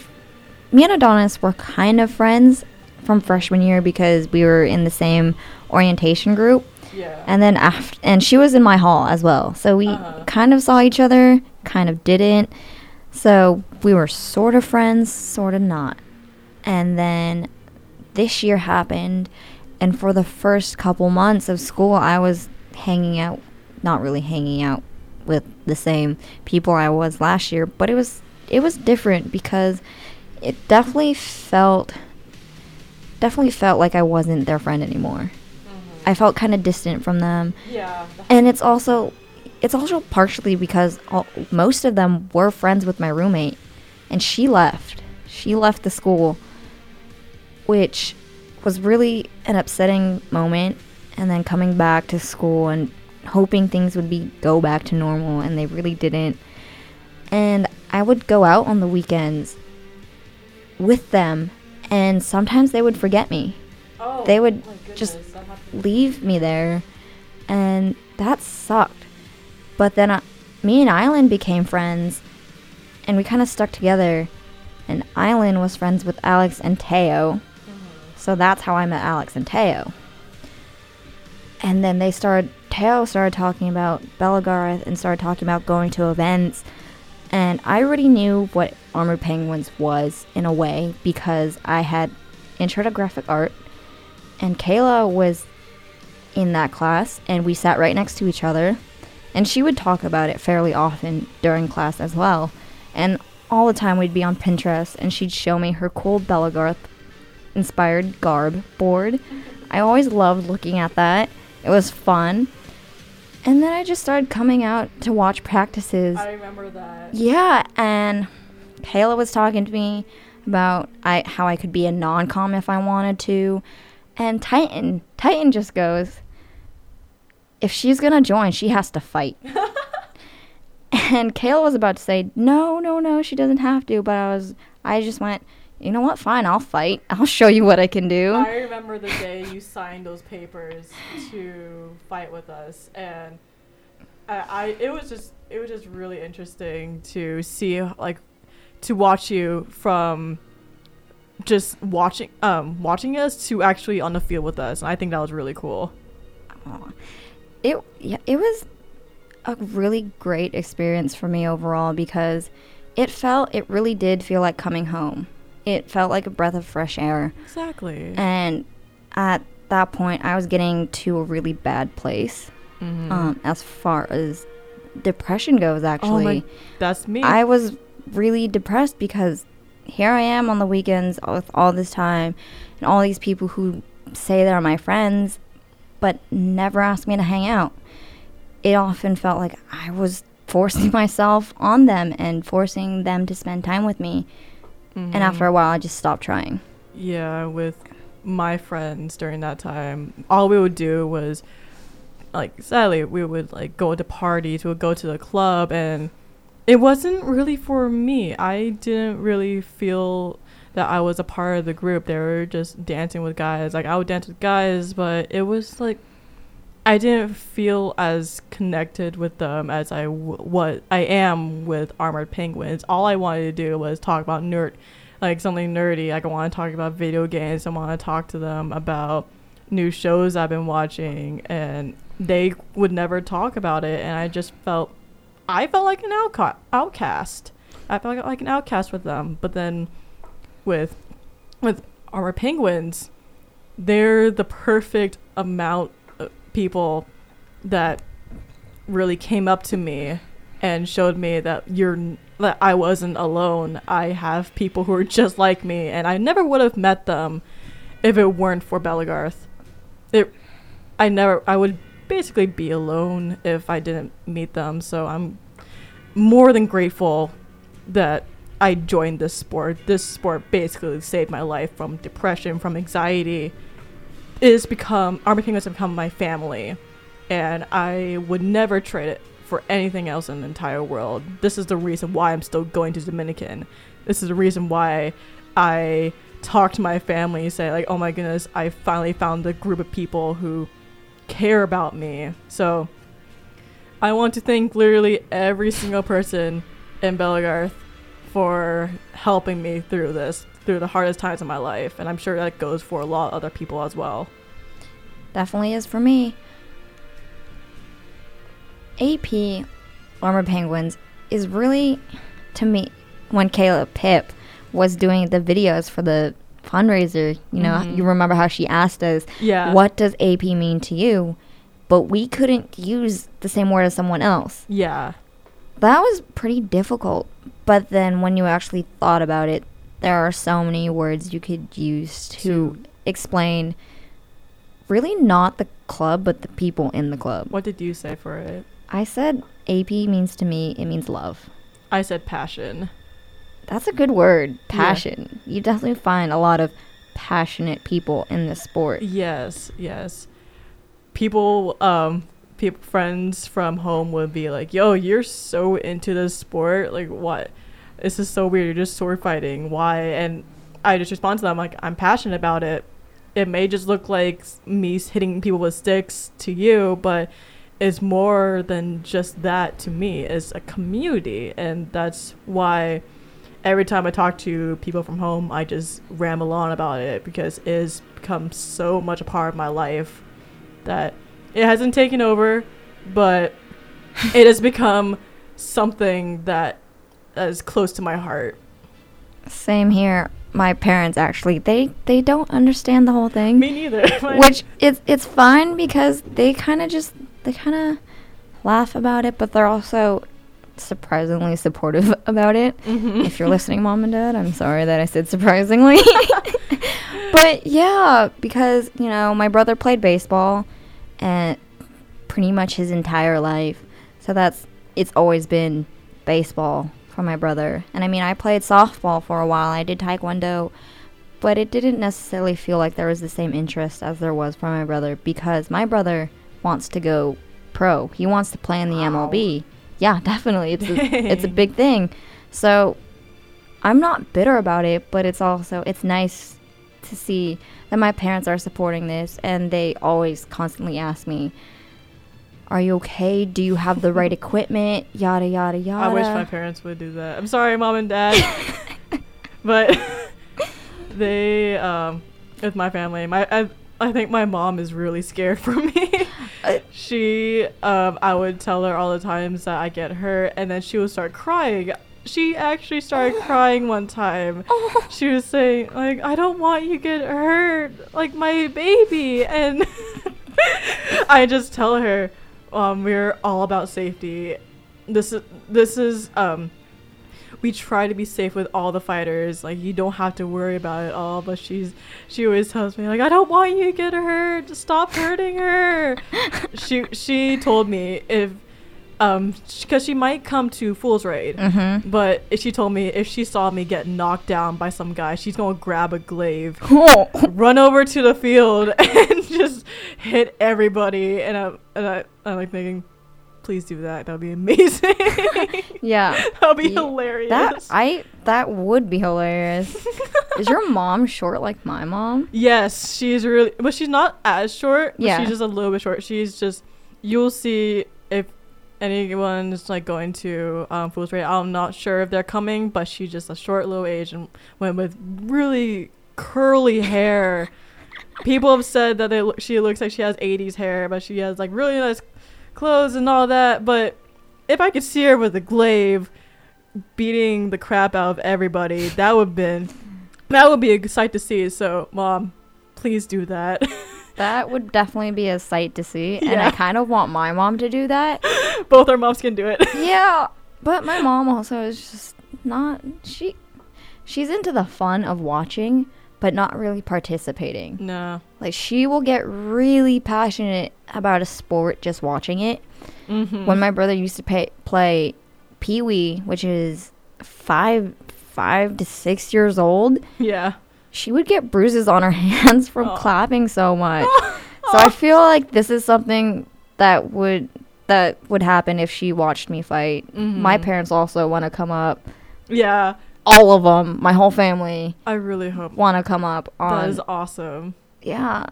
A: me and Adonis were kind of friends from freshman year because we were in the same orientation group.
B: Yeah.
A: And then after, and she was in my hall as well. So we
B: Uh-huh.
A: kind of saw each other, kind of didn't. So we were sort of friends, sort of not. And then this year happened, and for the first couple months of school, I was hanging out, not really hanging out with the same people I was last year, but it was it was different because it definitely felt definitely felt like I wasn't their friend anymore.
B: Mhm.
A: I felt kind of distant from them.
B: Yeah.
A: And it's also it's also partially because all, most of them were friends with my roommate, and she left. She left the school, which was really an upsetting moment. And then coming back to school and hoping things would be go back to normal, and they really didn't. And I would go out on the weekends with them, and sometimes they would forget me.
B: Oh,
A: They would
B: my goodness,
A: just
B: that happened.
A: leave me there, and that sucked. But then uh, me and Island became friends, and we kind of stuck together, and Island was friends with Alex and Teo, so that's how I met Alex and Teo. And then they started, Teo started talking about Bellegarth and started talking about going to events, and I already knew what Armored Penguins was in a way because I had intro to graphic art, and Kayla was in that class, and we sat right next to each other, and she would talk about it fairly often during class as well. And all the time we'd be on Pinterest, and she'd show me her cool Bellegarth inspired garb board. I always loved looking at that. It was fun. And then I just started coming out to watch practices.
B: I remember that.
A: Yeah, and Kayla was talking to me about I how I could be a non-com if I wanted to. And Titan, Titan just goes, if she's going to join, she has to fight. And Kayla was about to say, no, no, no, she doesn't have to. But I was, I just went, you know what, fine, I'll fight. I'll show you what I can do.
B: I remember the day you signed those papers to fight with us, and I, I it was just it was just really interesting to see, like, to watch you from just watching um watching us to actually on the field with us, and I think that was really cool.
A: Aw. It yeah, it was a really great experience for me overall because it felt it really did feel like coming home. It felt like a breath of fresh air.
B: Exactly.
A: And at that point, I was getting to a really bad place
B: Mm-hmm.
A: um, as far as depression goes, actually.
B: Oh my, that's me.
A: I was really depressed because here I am on the weekends with all this time and all these people who say they're my friends but never ask me to hang out. It often felt like I was forcing myself on them and forcing them to spend time with me.
B: Mhm.
A: And after a while, I just stopped trying.
B: Yeah, with my friends during that time, all we would do was, like, sadly, we would, like, go to parties, we would go to the club, and it wasn't really for me. I didn't really feel that I was a part of the group. They were just dancing with guys. Like, I would dance with guys, but it was, like, I didn't feel as connected with them as I w- what I am with Armored Penguins. All I wanted to do was talk about nerd, like something nerdy. Like I want to talk about video games. I want to talk to them about new shows I've been watching, and they would never talk about it. And I just felt, I felt like an outca- outcast. I felt like an outcast with them. But then, with with Armored Penguins, they're the perfect amount people that really came up to me and showed me that you're that I wasn't alone. I have people who are just like me, and I never would have met them if it weren't for Bellegarth. It, I never, I would basically be alone if I didn't meet them. So I'm more than grateful that I joined this sport. This sport basically saved my life from depression, from anxiety. It has become, Armored Penguins have become my family, and I would never trade it for anything else in the entire world. This is the reason why I'm still going to Dominican. This is the reason why I talk to my family and say, like, oh my goodness, I finally found a group of people who care about me. So I want to thank literally every single person in Bellegarth for helping me through this, through the hardest times of my life. And I'm sure that goes for a lot of other people as well.
A: Definitely is for me. A P Armored Penguins is really, to me, when Caleb Pip was doing the videos for the fundraiser, you know,
B: Mm-hmm.
A: you remember how she asked us,
B: Yeah.
A: what does A P mean to you? But we couldn't use the same word as someone else.
B: Yeah.
A: That was pretty difficult. But then when you actually thought about it, there are so many words you could use to,
B: To-
A: explain really not the club, but the people in the club.
B: What did you say for it?
A: I said A P means to me, it means love.
B: I said passion.
A: That's a good word, passion. You definitely find a lot of passionate people in this sport.
B: Yes, yes. People, um, people, friends from home would be like, yo, you're so into this sport. Like, what? This is so weird. You're just sword fighting. Why? And I just respond to them like, I'm passionate about it. It may just look like me hitting people with sticks to you, but it's more than just that to me. It's a community. And that's why every time I talk to people from home, I just ramble on about it, because it has become so much a part of my life that it hasn't taken over, but it has become something that is close to my heart.
A: Same here. My parents actually, they, they don't understand the whole thing.
B: Me neither.
A: Which it's it's fine because they kind of just they kind of laugh about it, but they're also surprisingly supportive about it.
B: Mhm.
A: If you're listening, Mom and Dad, I'm sorry that I said surprisingly. But yeah, because you know my brother played baseball, and pretty much his entire life, so that's it's always been baseball for my brother. And I mean, I played softball for a while. I did taekwondo. But it didn't necessarily feel like there was the same interest as there was for my brother, because my brother wants to go pro. He wants to play in the M L B. Yeah, definitely. It's a, it's a big thing. So I'm not bitter about it, but it's also, it's nice to see that my parents are supporting this, and they always constantly ask me, are you okay? Do you have the right equipment? Yada, yada, yada.
B: I wish my parents would do that. I'm sorry, Mom and Dad. But they, um, with my family, my I, I think my mom is really scared for me.
A: Uh,
B: she, um, I would tell her all the times that I get hurt, and then she would start crying. She actually started crying one time.
A: Oh.
B: She was saying, like, I don't want you to get hurt, like my baby. And I just tell her, um, we're all about safety. This is, this is, um, we try to be safe with all the fighters. Like, you don't have to worry about it all. But she's, she always tells me, like, I don't want you to get hurt. Just stop hurting her. she, she told me if, um, because she might come to Fool's Raid.
A: Mm-hmm.
B: But if she told me if she saw me get knocked down by some guy, she's gonna grab a glaive,
A: Oh.
B: run over to the field, and just hit everybody. And I, and I, I'm like thinking, please do that. That would be amazing.
A: Yeah.
B: That would be
A: Yeah,
B: hilarious.
A: That I that would be hilarious. Is your mom short like my mom?
B: Yes, she's really, but she's not as short. But
A: Yeah.
B: she's just a little bit short. She's just, you'll see if anyone's like going to um, Fool's Parade. I'm not sure if they're coming, but she's just a short little age and went with really curly hair. People have said that they look, she looks like she has eighties hair, but she has like really nice clothes and all that. But if I could see her with a glaive beating the crap out of everybody, that would been that would be a sight to see. So, Mom, please do that.
A: That would definitely be a sight to see, and
B: Yeah.
A: I kind of want my mom to do that.
B: Both our moms can do it.
A: Yeah, but my mom also is just not she she's into the fun of watching but not really participating.
B: No.
A: Like she will get really passionate about a sport just watching it.
B: Mm-hmm.
A: When my brother used to pay, play Pee-wee, which is five five to six years old,
B: Yeah.
A: she would get bruises on her hands from
B: Aw.
A: clapping so much. So I feel like this is something that would that would happen if she watched me fight.
B: Mhm.
A: My parents also want to come up.
B: Yeah.
A: All of them, my whole family,
B: I really hope
A: want to come up
B: that
A: on.
B: is awesome.
A: Yeah,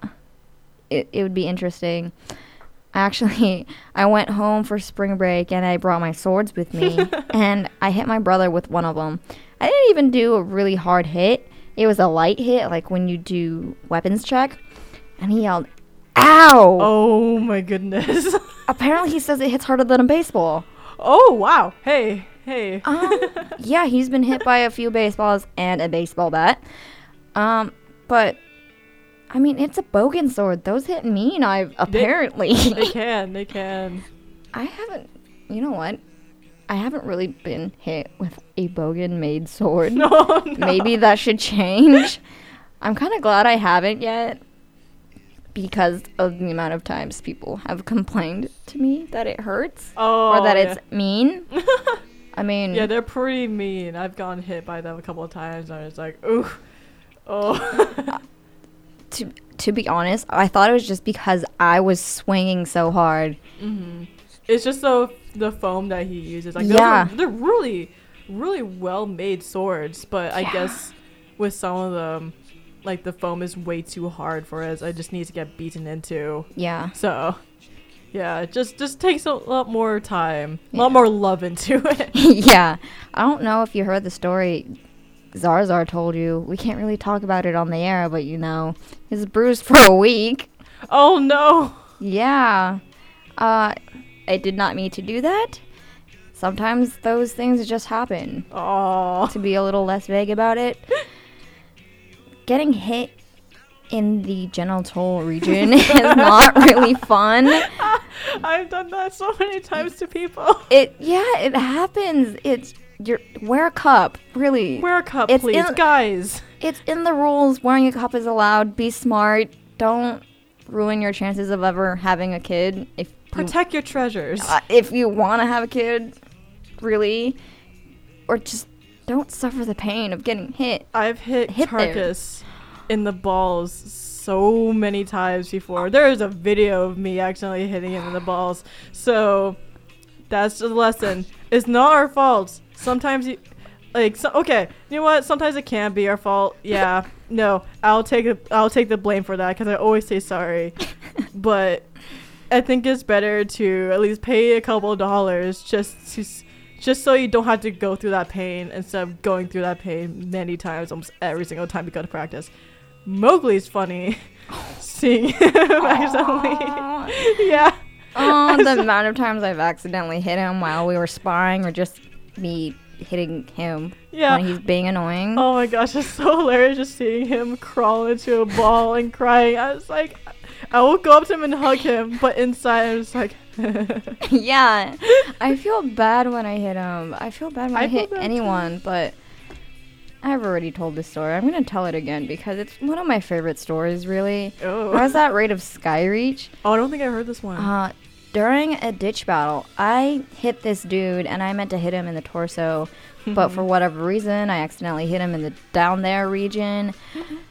A: it it would be interesting. Actually, I went home for spring break and I brought my swords with me, and I hit my brother with one of them. I didn't even do a really hard hit. It was a light hit, like when you do weapons check, and he yelled, "Ow!"
B: Oh my goodness.
A: Apparently, he says it hits harder than a baseball.
B: Oh wow. Hey. Hey.
A: Um, yeah, he's been hit by a few baseballs and a baseball bat. Um, but I mean, it's a bogan sword. Those hit mean. I apparently.
B: They can. They can.
A: I haven't. You know what? I haven't really been hit with a bogan made sword.
B: No, no.
A: Maybe that should change. I'm kind of glad I haven't yet, because of the amount of times people have complained to me that it hurts
B: Oh.
A: or that
B: yeah.
A: it's mean. I mean,
B: Yeah, they're pretty mean. I've gotten hit by them a couple of times, and I was like, ooh, oh.
A: to to be honest, I thought it was just because I was swinging so hard.
B: hmm It's just the the foam that he uses. Like,
A: Yeah.
B: those are, they're really, really well made swords. But I
A: Yeah.
B: guess with some of them, like the foam is way too hard for us. I just need to get beaten into.
A: Yeah.
B: So, yeah, it just just takes a lot more time, a
A: Yeah.
B: lot more love into it.
A: Yeah. I don't know if you heard the story Zarzar told you. We can't really talk about it on the air, but you know, he's bruised for a week.
B: Oh no.
A: Yeah. Uh, I did not mean to do that. Sometimes those things just happen.
B: Oh.
A: To be a little less vague about it, getting hit in the genital region is not really fun.
B: I've done that so many times to people.
A: It yeah, it happens. It's you're wear a cup, really.
B: Wear a cup,
A: It's
B: please,
A: in-
B: guys.
A: It's in the rules. Wearing a cup is allowed. Be smart. Don't ruin your chances of ever having a kid. If you,
B: Protect your treasures.
A: uh, if you want to have a kid, really, or just don't suffer the pain of getting hit.
B: I've hit,
A: hit there.
B: Tarkus in the balls so many times before. There is a video of me accidentally hitting him in the balls. So that's the lesson. It's not our fault. Sometimes you, like, so, okay, you know what? Sometimes it can be our fault. Yeah, no, I'll take it. I'll take the blame for that because I always say sorry. But I think it's better to at least pay a couple of dollars just to. s- Just so you don't have to go through that pain instead of going through that pain many times, almost every single time you go to practice. Mowgli's funny seeing him accidentally. Yeah.
A: Oh, the amount of times I've accidentally hit him while we were sparring, or just me hitting him
B: Yeah.
A: when he's being annoying.
B: Oh my gosh, it's so hilarious just seeing him crawl into a ball and crying. I was like, I will go up to him and hug him, but inside I was like,
A: Yeah, I feel bad when I hit him. I feel bad when I,
B: I feel
A: hit
B: bad
A: anyone, but I've already told this story. I'm gonna tell it again because it's one of my favorite stories. Really,
B: oh.
A: I was at Raid of Skyreach.
B: Oh, I don't think I heard this one.
A: Uh, during a ditch battle, I hit this dude, and I meant to hit him in the torso, but for whatever reason, I accidentally hit him in the down there region.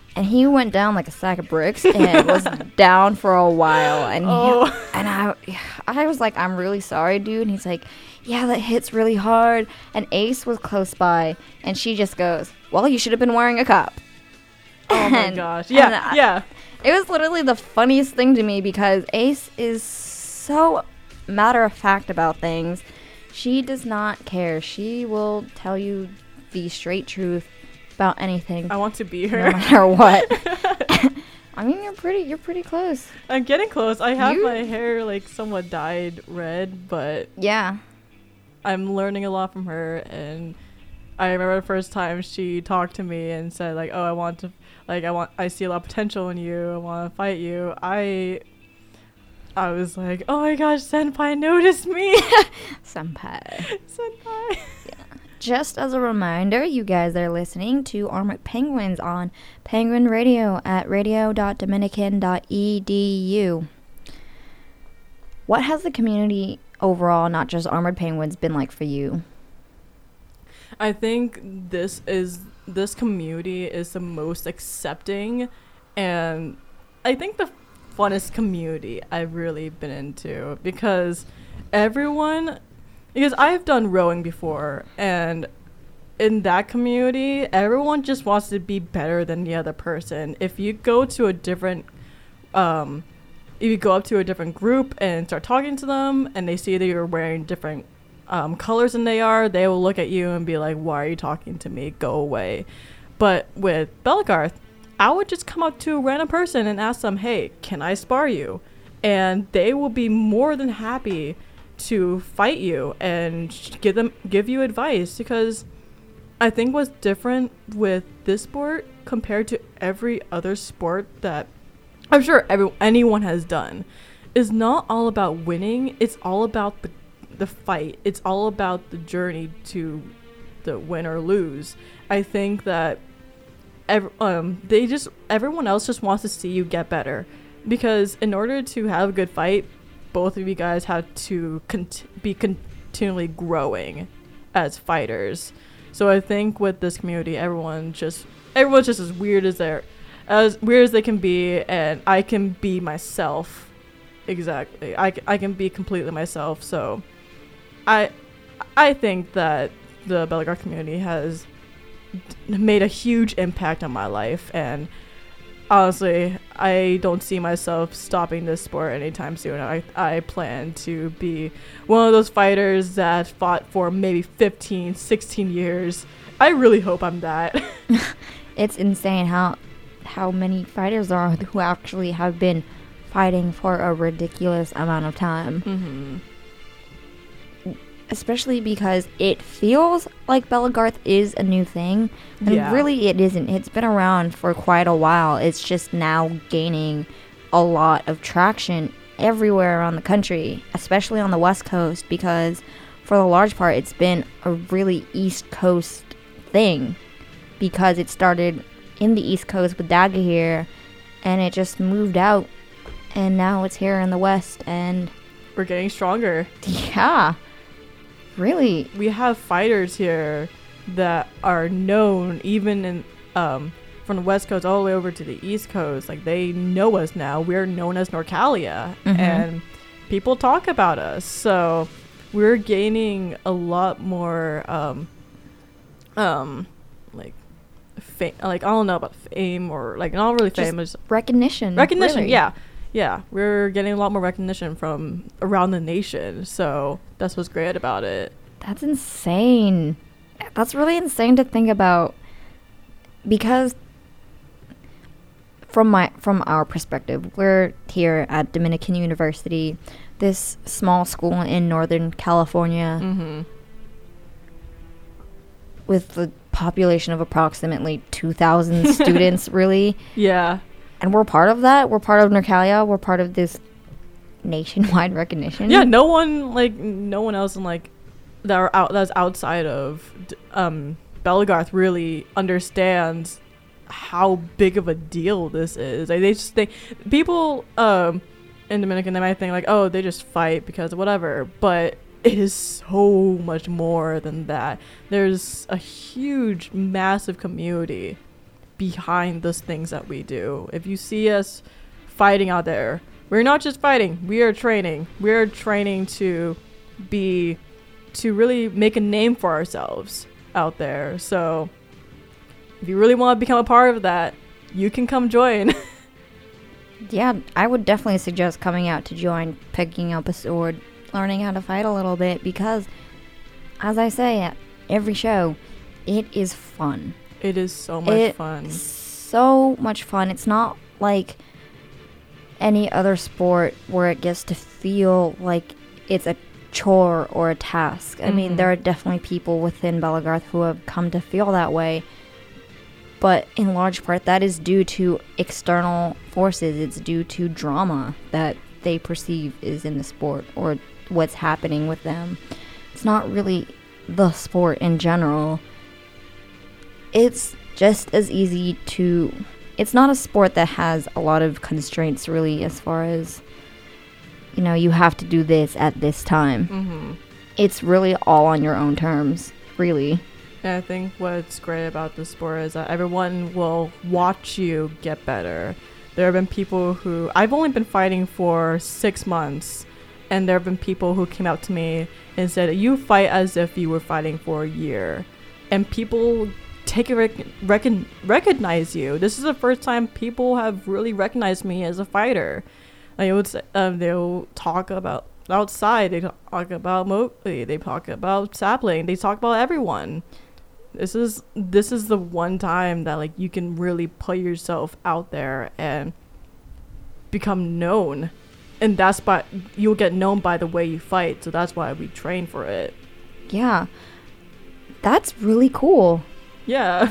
A: and he went down like a sack of bricks and was down for a while. And he,
B: Oh.
A: and I, I was like, I'm really sorry, dude. And he's like, yeah, that hits really hard. And Ace was close by, and she just goes, well, you should have been wearing a cup.
B: Oh my
A: And-
B: gosh.
A: and
B: Yeah,
A: I-
B: yeah.
A: It was literally the funniest thing to me because Ace is so matter of fact about things. She does not care. She will tell you the straight truth about anything,
B: I want to be
A: no
B: her.
A: matter what. I mean, you're pretty. You're pretty close.
B: I'm getting close. I have
A: You-
B: my hair like somewhat dyed red, but
A: Yeah.
B: I'm learning a lot from her. And I remember the first time she talked to me and said like, "Oh, I want to, like, I want, I see a lot of potential in you. I want to fight you." I, I was like, "Oh my gosh, Senpai noticed me."
A: Senpai.
B: Senpai.
A: Just as a reminder, you guys are listening to Armored Penguins on Penguin Radio at radio dot dominican dot e d u. What has the community overall, not just Armored Penguins, been like for you?
B: I think this is this community is the most accepting, and I think the funnest community I've really been into because everyone because I've done rowing before, and in that community everyone just wants to be better than the other person. If you go to a different um if you go up to a different group and start talking to them and they see that you're wearing different um, colors than they are, they will look at you and be like, why are you talking to me? Go away. But with Bellegarth, I would just come up to a random person and ask them, hey, can I spar you? And they will be more than happy to fight you and sh- give them give you advice, because I think what's different with this sport compared to every other sport that I'm sure every, anyone has done is not all about winning. It's all about the the fight. It's all about the journey to the win or lose. I think that ev- um they just everyone else just wants to see you get better, because in order to have a good fight, both of you guys have to cont- be continually growing as fighters. So I think with this community, everyone just everyone's just as weird as they're as weird as they can be, and I can be myself. Exactly. I, c- I can be completely myself. So I I think that the Bellegarth community has d- made a huge impact on my life, and honestly, I don't see myself stopping this sport anytime soon. I, I plan to be one of those fighters that fought for maybe fifteen, sixteen years. I really hope I'm that.
A: It's insane how how many fighters there are who actually have been fighting for a ridiculous amount of time.
B: Mm-hmm.
A: Especially because it feels like Bellegarth is a new thing. And
B: Yeah.
A: really it isn't. It's been around for quite a while. It's just now gaining a lot of traction everywhere around the country, especially on the West Coast, because for the large part it's been a really East Coast thing, because it started in the East Coast with Daga here, and it just moved out, and now it's here in the West. And
B: We're getting stronger.
A: yeah, really,
B: We have fighters here that are known even in um from the West Coast all the way over to the East Coast. Like, they know us now. We're known as Norcalia,
A: Mhm.
B: and people talk about us. So we're gaining a lot more um um like fame. Like, I don't know about fame, or like not really
A: Just
B: fame, but just
A: recognition.
B: recognition.
A: really.
B: Yeah. Yeah, we're getting a lot more recognition from around the nation. So that's what's great about it.
A: That's insane. That's really insane to think about, because from my from our perspective, we're here at Dominican University, this small school in Northern California
B: Mm-hmm.
A: with the population of approximately two thousand students, really.
B: Yeah.
A: And we're part of that. We're part of Norcalia. We're part of this nationwide recognition.
B: Yeah, no one like no one else in like that are out that's outside of d- um Bellegarth really understands how big of a deal this is. Like, they just think people um in Dominican, they might think like, oh, they just fight because of whatever, but it is so much more than that. There's a huge, massive community behind those things that we do. If you see us fighting out there, we're not just fighting, we are training. We are training to be, to really make a name for ourselves out there. So if you really want to become a part of that, you can come join.
A: Yeah, I would definitely suggest coming out to join, picking up a sword, learning how to fight a little bit, because, as I say at every show, it is fun.
B: It is so much
A: It-
B: fun.
A: So much fun. It's not like any other sport where it gets to feel like it's a chore or a task. I mean,
B: Mhm.
A: there are definitely people within Belagarth who have come to feel that way, but in large part that is due to external forces. It's due to drama that they perceive is in the sport or what's happening with them. It's not really the sport in general. It's just as easy to... It's not a sport that has a lot of constraints, really, as far as, you know, you have to do this at this time.
B: Mm-hmm.
A: It's really all on your own terms, really.
B: And I think what's great about this sport is that everyone will watch you get better. There have been people who... I've only been fighting for six months, and there have been people who came out to me and said, you fight as if you were fighting for a year. And people take a rec- recon- recognize you. This is the first time people have really recognized me as a fighter. Like, it would say, um, they'll talk about outside, they talk about Mowgli, they talk about Sapling, they talk about everyone. This is this is the one time that like you can really put yourself out there and become known, and that's by you'll get known by the way you fight. So that's why we train for it.
A: Yeah. That's really cool.
B: Yeah.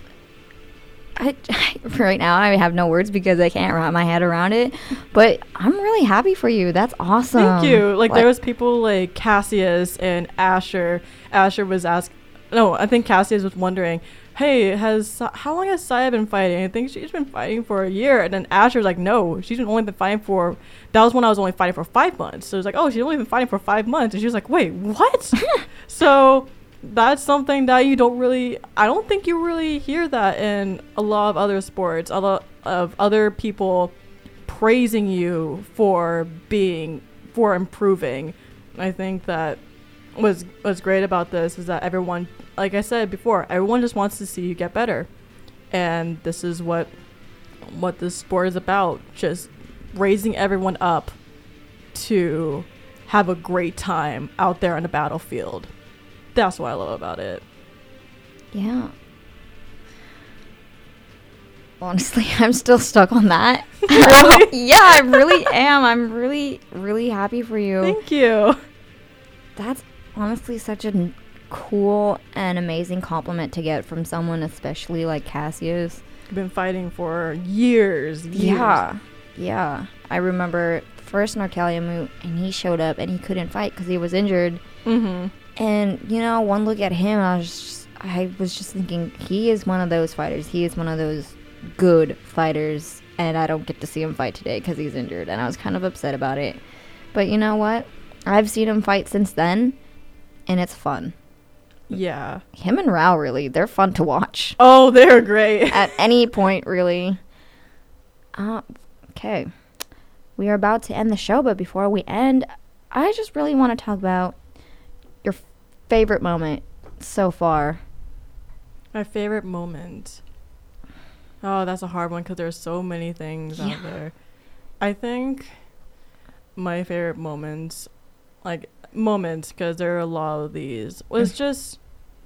A: I, right now, I have no words because I can't wrap my head around it. But I'm really happy for you. That's awesome.
B: Thank you. Like,
A: What-
B: there was people like Cassius and Asher. Asher was asked. No, I think Cassius was wondering, hey, has how long has Saya been fighting? I think she's been fighting for a year. And then Asher's like, no, she's only been fighting for... That was when I was only fighting for five months. So it's like, oh, she's only been fighting for five months. And she was like, wait, what? So that's something that you don't really... I don't think you really hear that in a lot of other sports. A lot of other people praising you for being... for improving. I think that was what's great about this is that everyone, like I said before, everyone just wants to see you get better, and this is what what this sport is about, just raising everyone up to have a great time out there on the battlefield. That's what I love about it.
A: Yeah. Honestly, I'm still stuck on that.
B: Really?
A: Yeah, I really am. I'm really, really happy for you.
B: Thank you.
A: That's honestly such a n- cool and amazing compliment to get from someone, especially like Cassius.
B: I've been fighting for years, years.
A: Yeah. Yeah. I remember first Narkaliamu, and he showed up and he couldn't fight because he was injured.
B: Mm-hmm.
A: And, you know, one look at him, I was just, I was just thinking, he is one of those fighters. He is one of those good fighters, and I don't get to see him fight today because he's injured, and I was kind of upset about it. But you know what? I've seen him fight since then, and it's fun.
B: Yeah.
A: Him and Rao, really, they're fun to watch
B: Oh, they're great.
A: at any point, really. Uh, okay. We are about to end the show, but before we end, I just really want to talk about your f- favorite moment so far.
B: My favorite moment. Oh, that's a hard one because there's so many things
A: Yeah.
B: out there. I think my favorite moments, like moments, because there are a lot of these, was
A: Mm.
B: just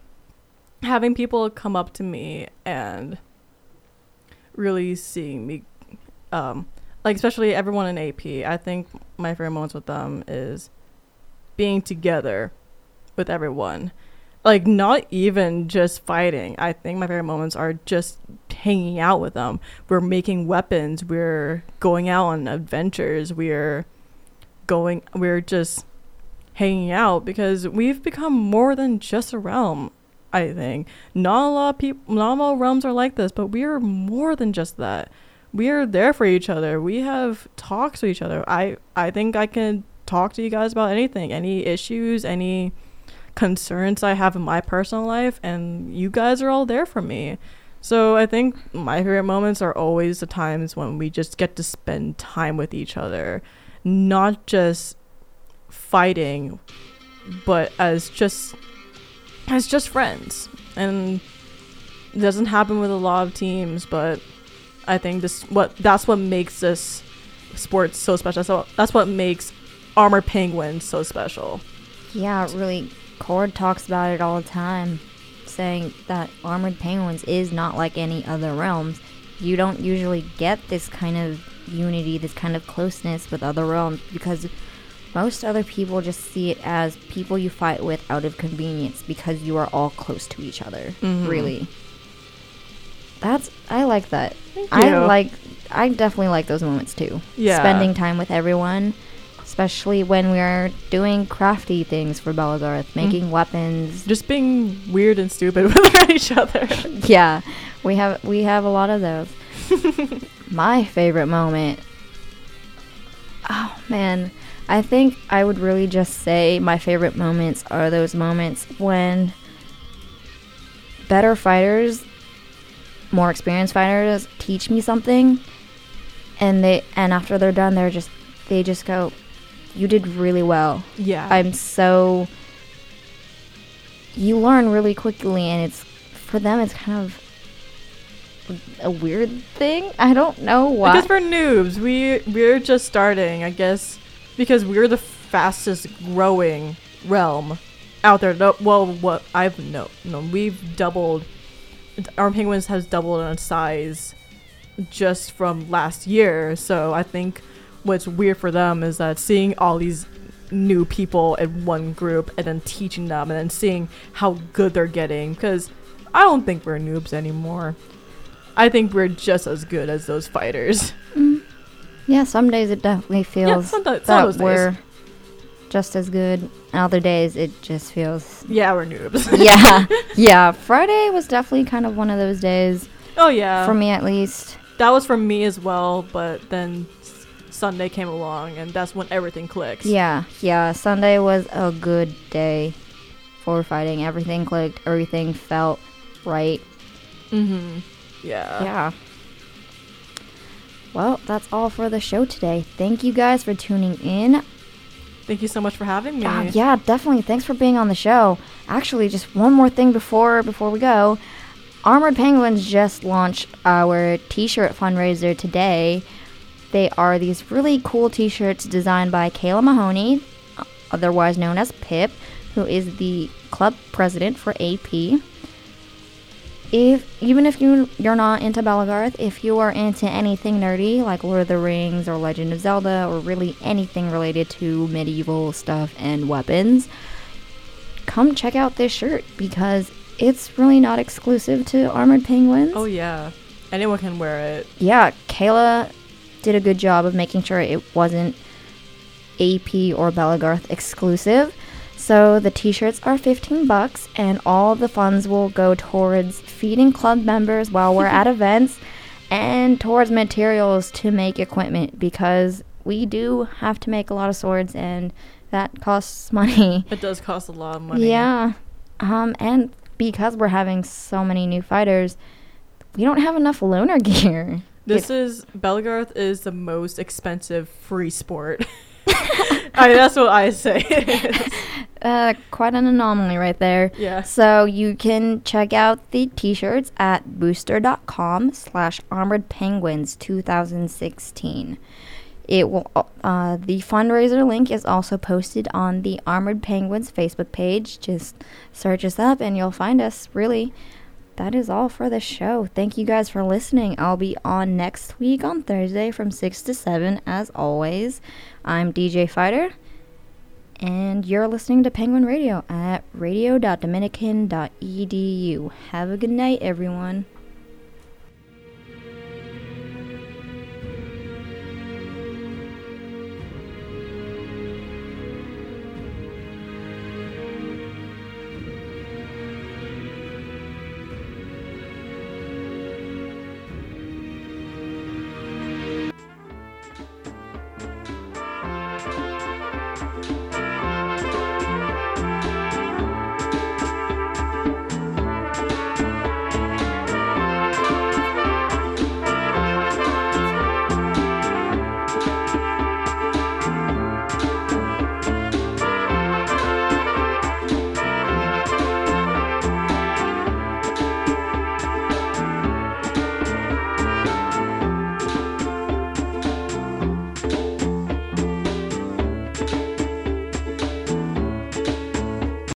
B: having people come up to me and really seeing me, um, like especially everyone in A P. I think my favorite moments with them is being together with everyone. Like, not even just fighting. I think my favorite moments are just hanging out with them. We're making weapons. We're going out on adventures. We're going, we're just hanging out because we've become more than just a realm, I think. Not a lot of people, not all realms are like this, but we are more than just that. We are there for each other. We have talks with each other. I, I think I can talk to you guys about anything, any issues, any concerns I have in my personal life, and you guys are all there for me. So I think my favorite moments are always the times when we just get to spend time with each other, not just fighting, but as just as just friends. And it doesn't happen with a lot of teams, but I think this what that's what makes this sport so special. So that's what makes Armored Penguins so special.
A: Yeah, really. Cord talks about it all the time, saying that Armored Penguins is not like any other realms. You don't usually get this kind of unity, this kind of closeness with other realms, because most other people just see it as people you fight with out of convenience because you are all close to each other.
B: Mhm.
A: Really. That's I like that.
B: Thank
A: I
B: you.
A: like I definitely like those moments too.
B: Yeah.
A: Spending time with everyone, especially when we are doing crafty things for Belagarth, making weapons.
B: Just being weird and stupid with each other.
A: Yeah, we have we have a lot of those. My favorite moment. Oh man, I think I would really just say my favorite moments are those moments when better fighters, more experienced fighters teach me something, and they and after they're done, they're just they just go, "You did really well."
B: Yeah.
A: I'm so. You learn really quickly, and it's for them. It's kind of a weird thing. I don't know why.
B: Because we're noobs. We we're just starting, I guess, because we're the fastest growing realm out there. No, well, what I've no no we've doubled. Our Penguins has doubled in size just from last year. So I think what's weird for them is that seeing all these new people in one group and then teaching them and then seeing how good they're getting, because I don't think we're noobs anymore. I think we're just as good as those fighters.
A: Mm. Yeah, some days it definitely feels
B: some da- some
A: that
B: of those days.
A: we're just as good. And other days it just feels.
B: Yeah, we're noobs.
A: Yeah, yeah. Friday was definitely kind of one of those days
B: Oh yeah,
A: for me, at least.
B: that was for me as well. But then s- Sunday came along, and that's when everything clicked.
A: Yeah, yeah. Sunday was a good day for fighting. Everything clicked. Everything felt right.
B: Mm-hmm. Yeah.
A: Yeah. Well, that's all for the show today. Thank you guys for tuning in.
B: Thank you so much for having me.
A: Uh, yeah, definitely. Thanks for being on the show. Actually, just one more thing before before we go. Armored Penguins just launched our t-shirt fundraiser today. They are these really cool t-shirts designed by Kayla Mahoney, otherwise known as Pip, who is the club president for A P. If even if you you're not into Belagarth, if you are into anything nerdy like Lord of the Rings or Legend of Zelda or really anything related to medieval stuff and weapons, come check out this shirt because it's really not exclusive to Armored Penguins.
B: Oh yeah, anyone can wear it.
A: Yeah, Kayla did a good job of making sure it wasn't A P or Belagarth exclusive. So the t-shirts are fifteen bucks, and all the funds will go towards feeding club members while we're at events and towards materials to make equipment, because we do have to make a lot of swords and that costs money.
B: It does cost a lot of money.
A: Yeah. Um, and because we're having so many new fighters, we don't have enough loaner gear.
B: This is Belagarth is the most expensive free sport. I mean, that's what I say. It is.
A: Uh, quite an anomaly right there.
B: Yeah.
A: So you can check out the t-shirts at booster.com slash armored penguins 2016. It will, uh, the fundraiser link is also posted on the Armored Penguins Facebook page. Just search us up and you'll find us. Really, that is all for the show. Thank you guys for listening. I'll be on next week on Thursday from six to seven as always. I'm D J Fighter, and you're listening to Penguin Radio at radio dot dominican dot e d u. Have a good night, everyone.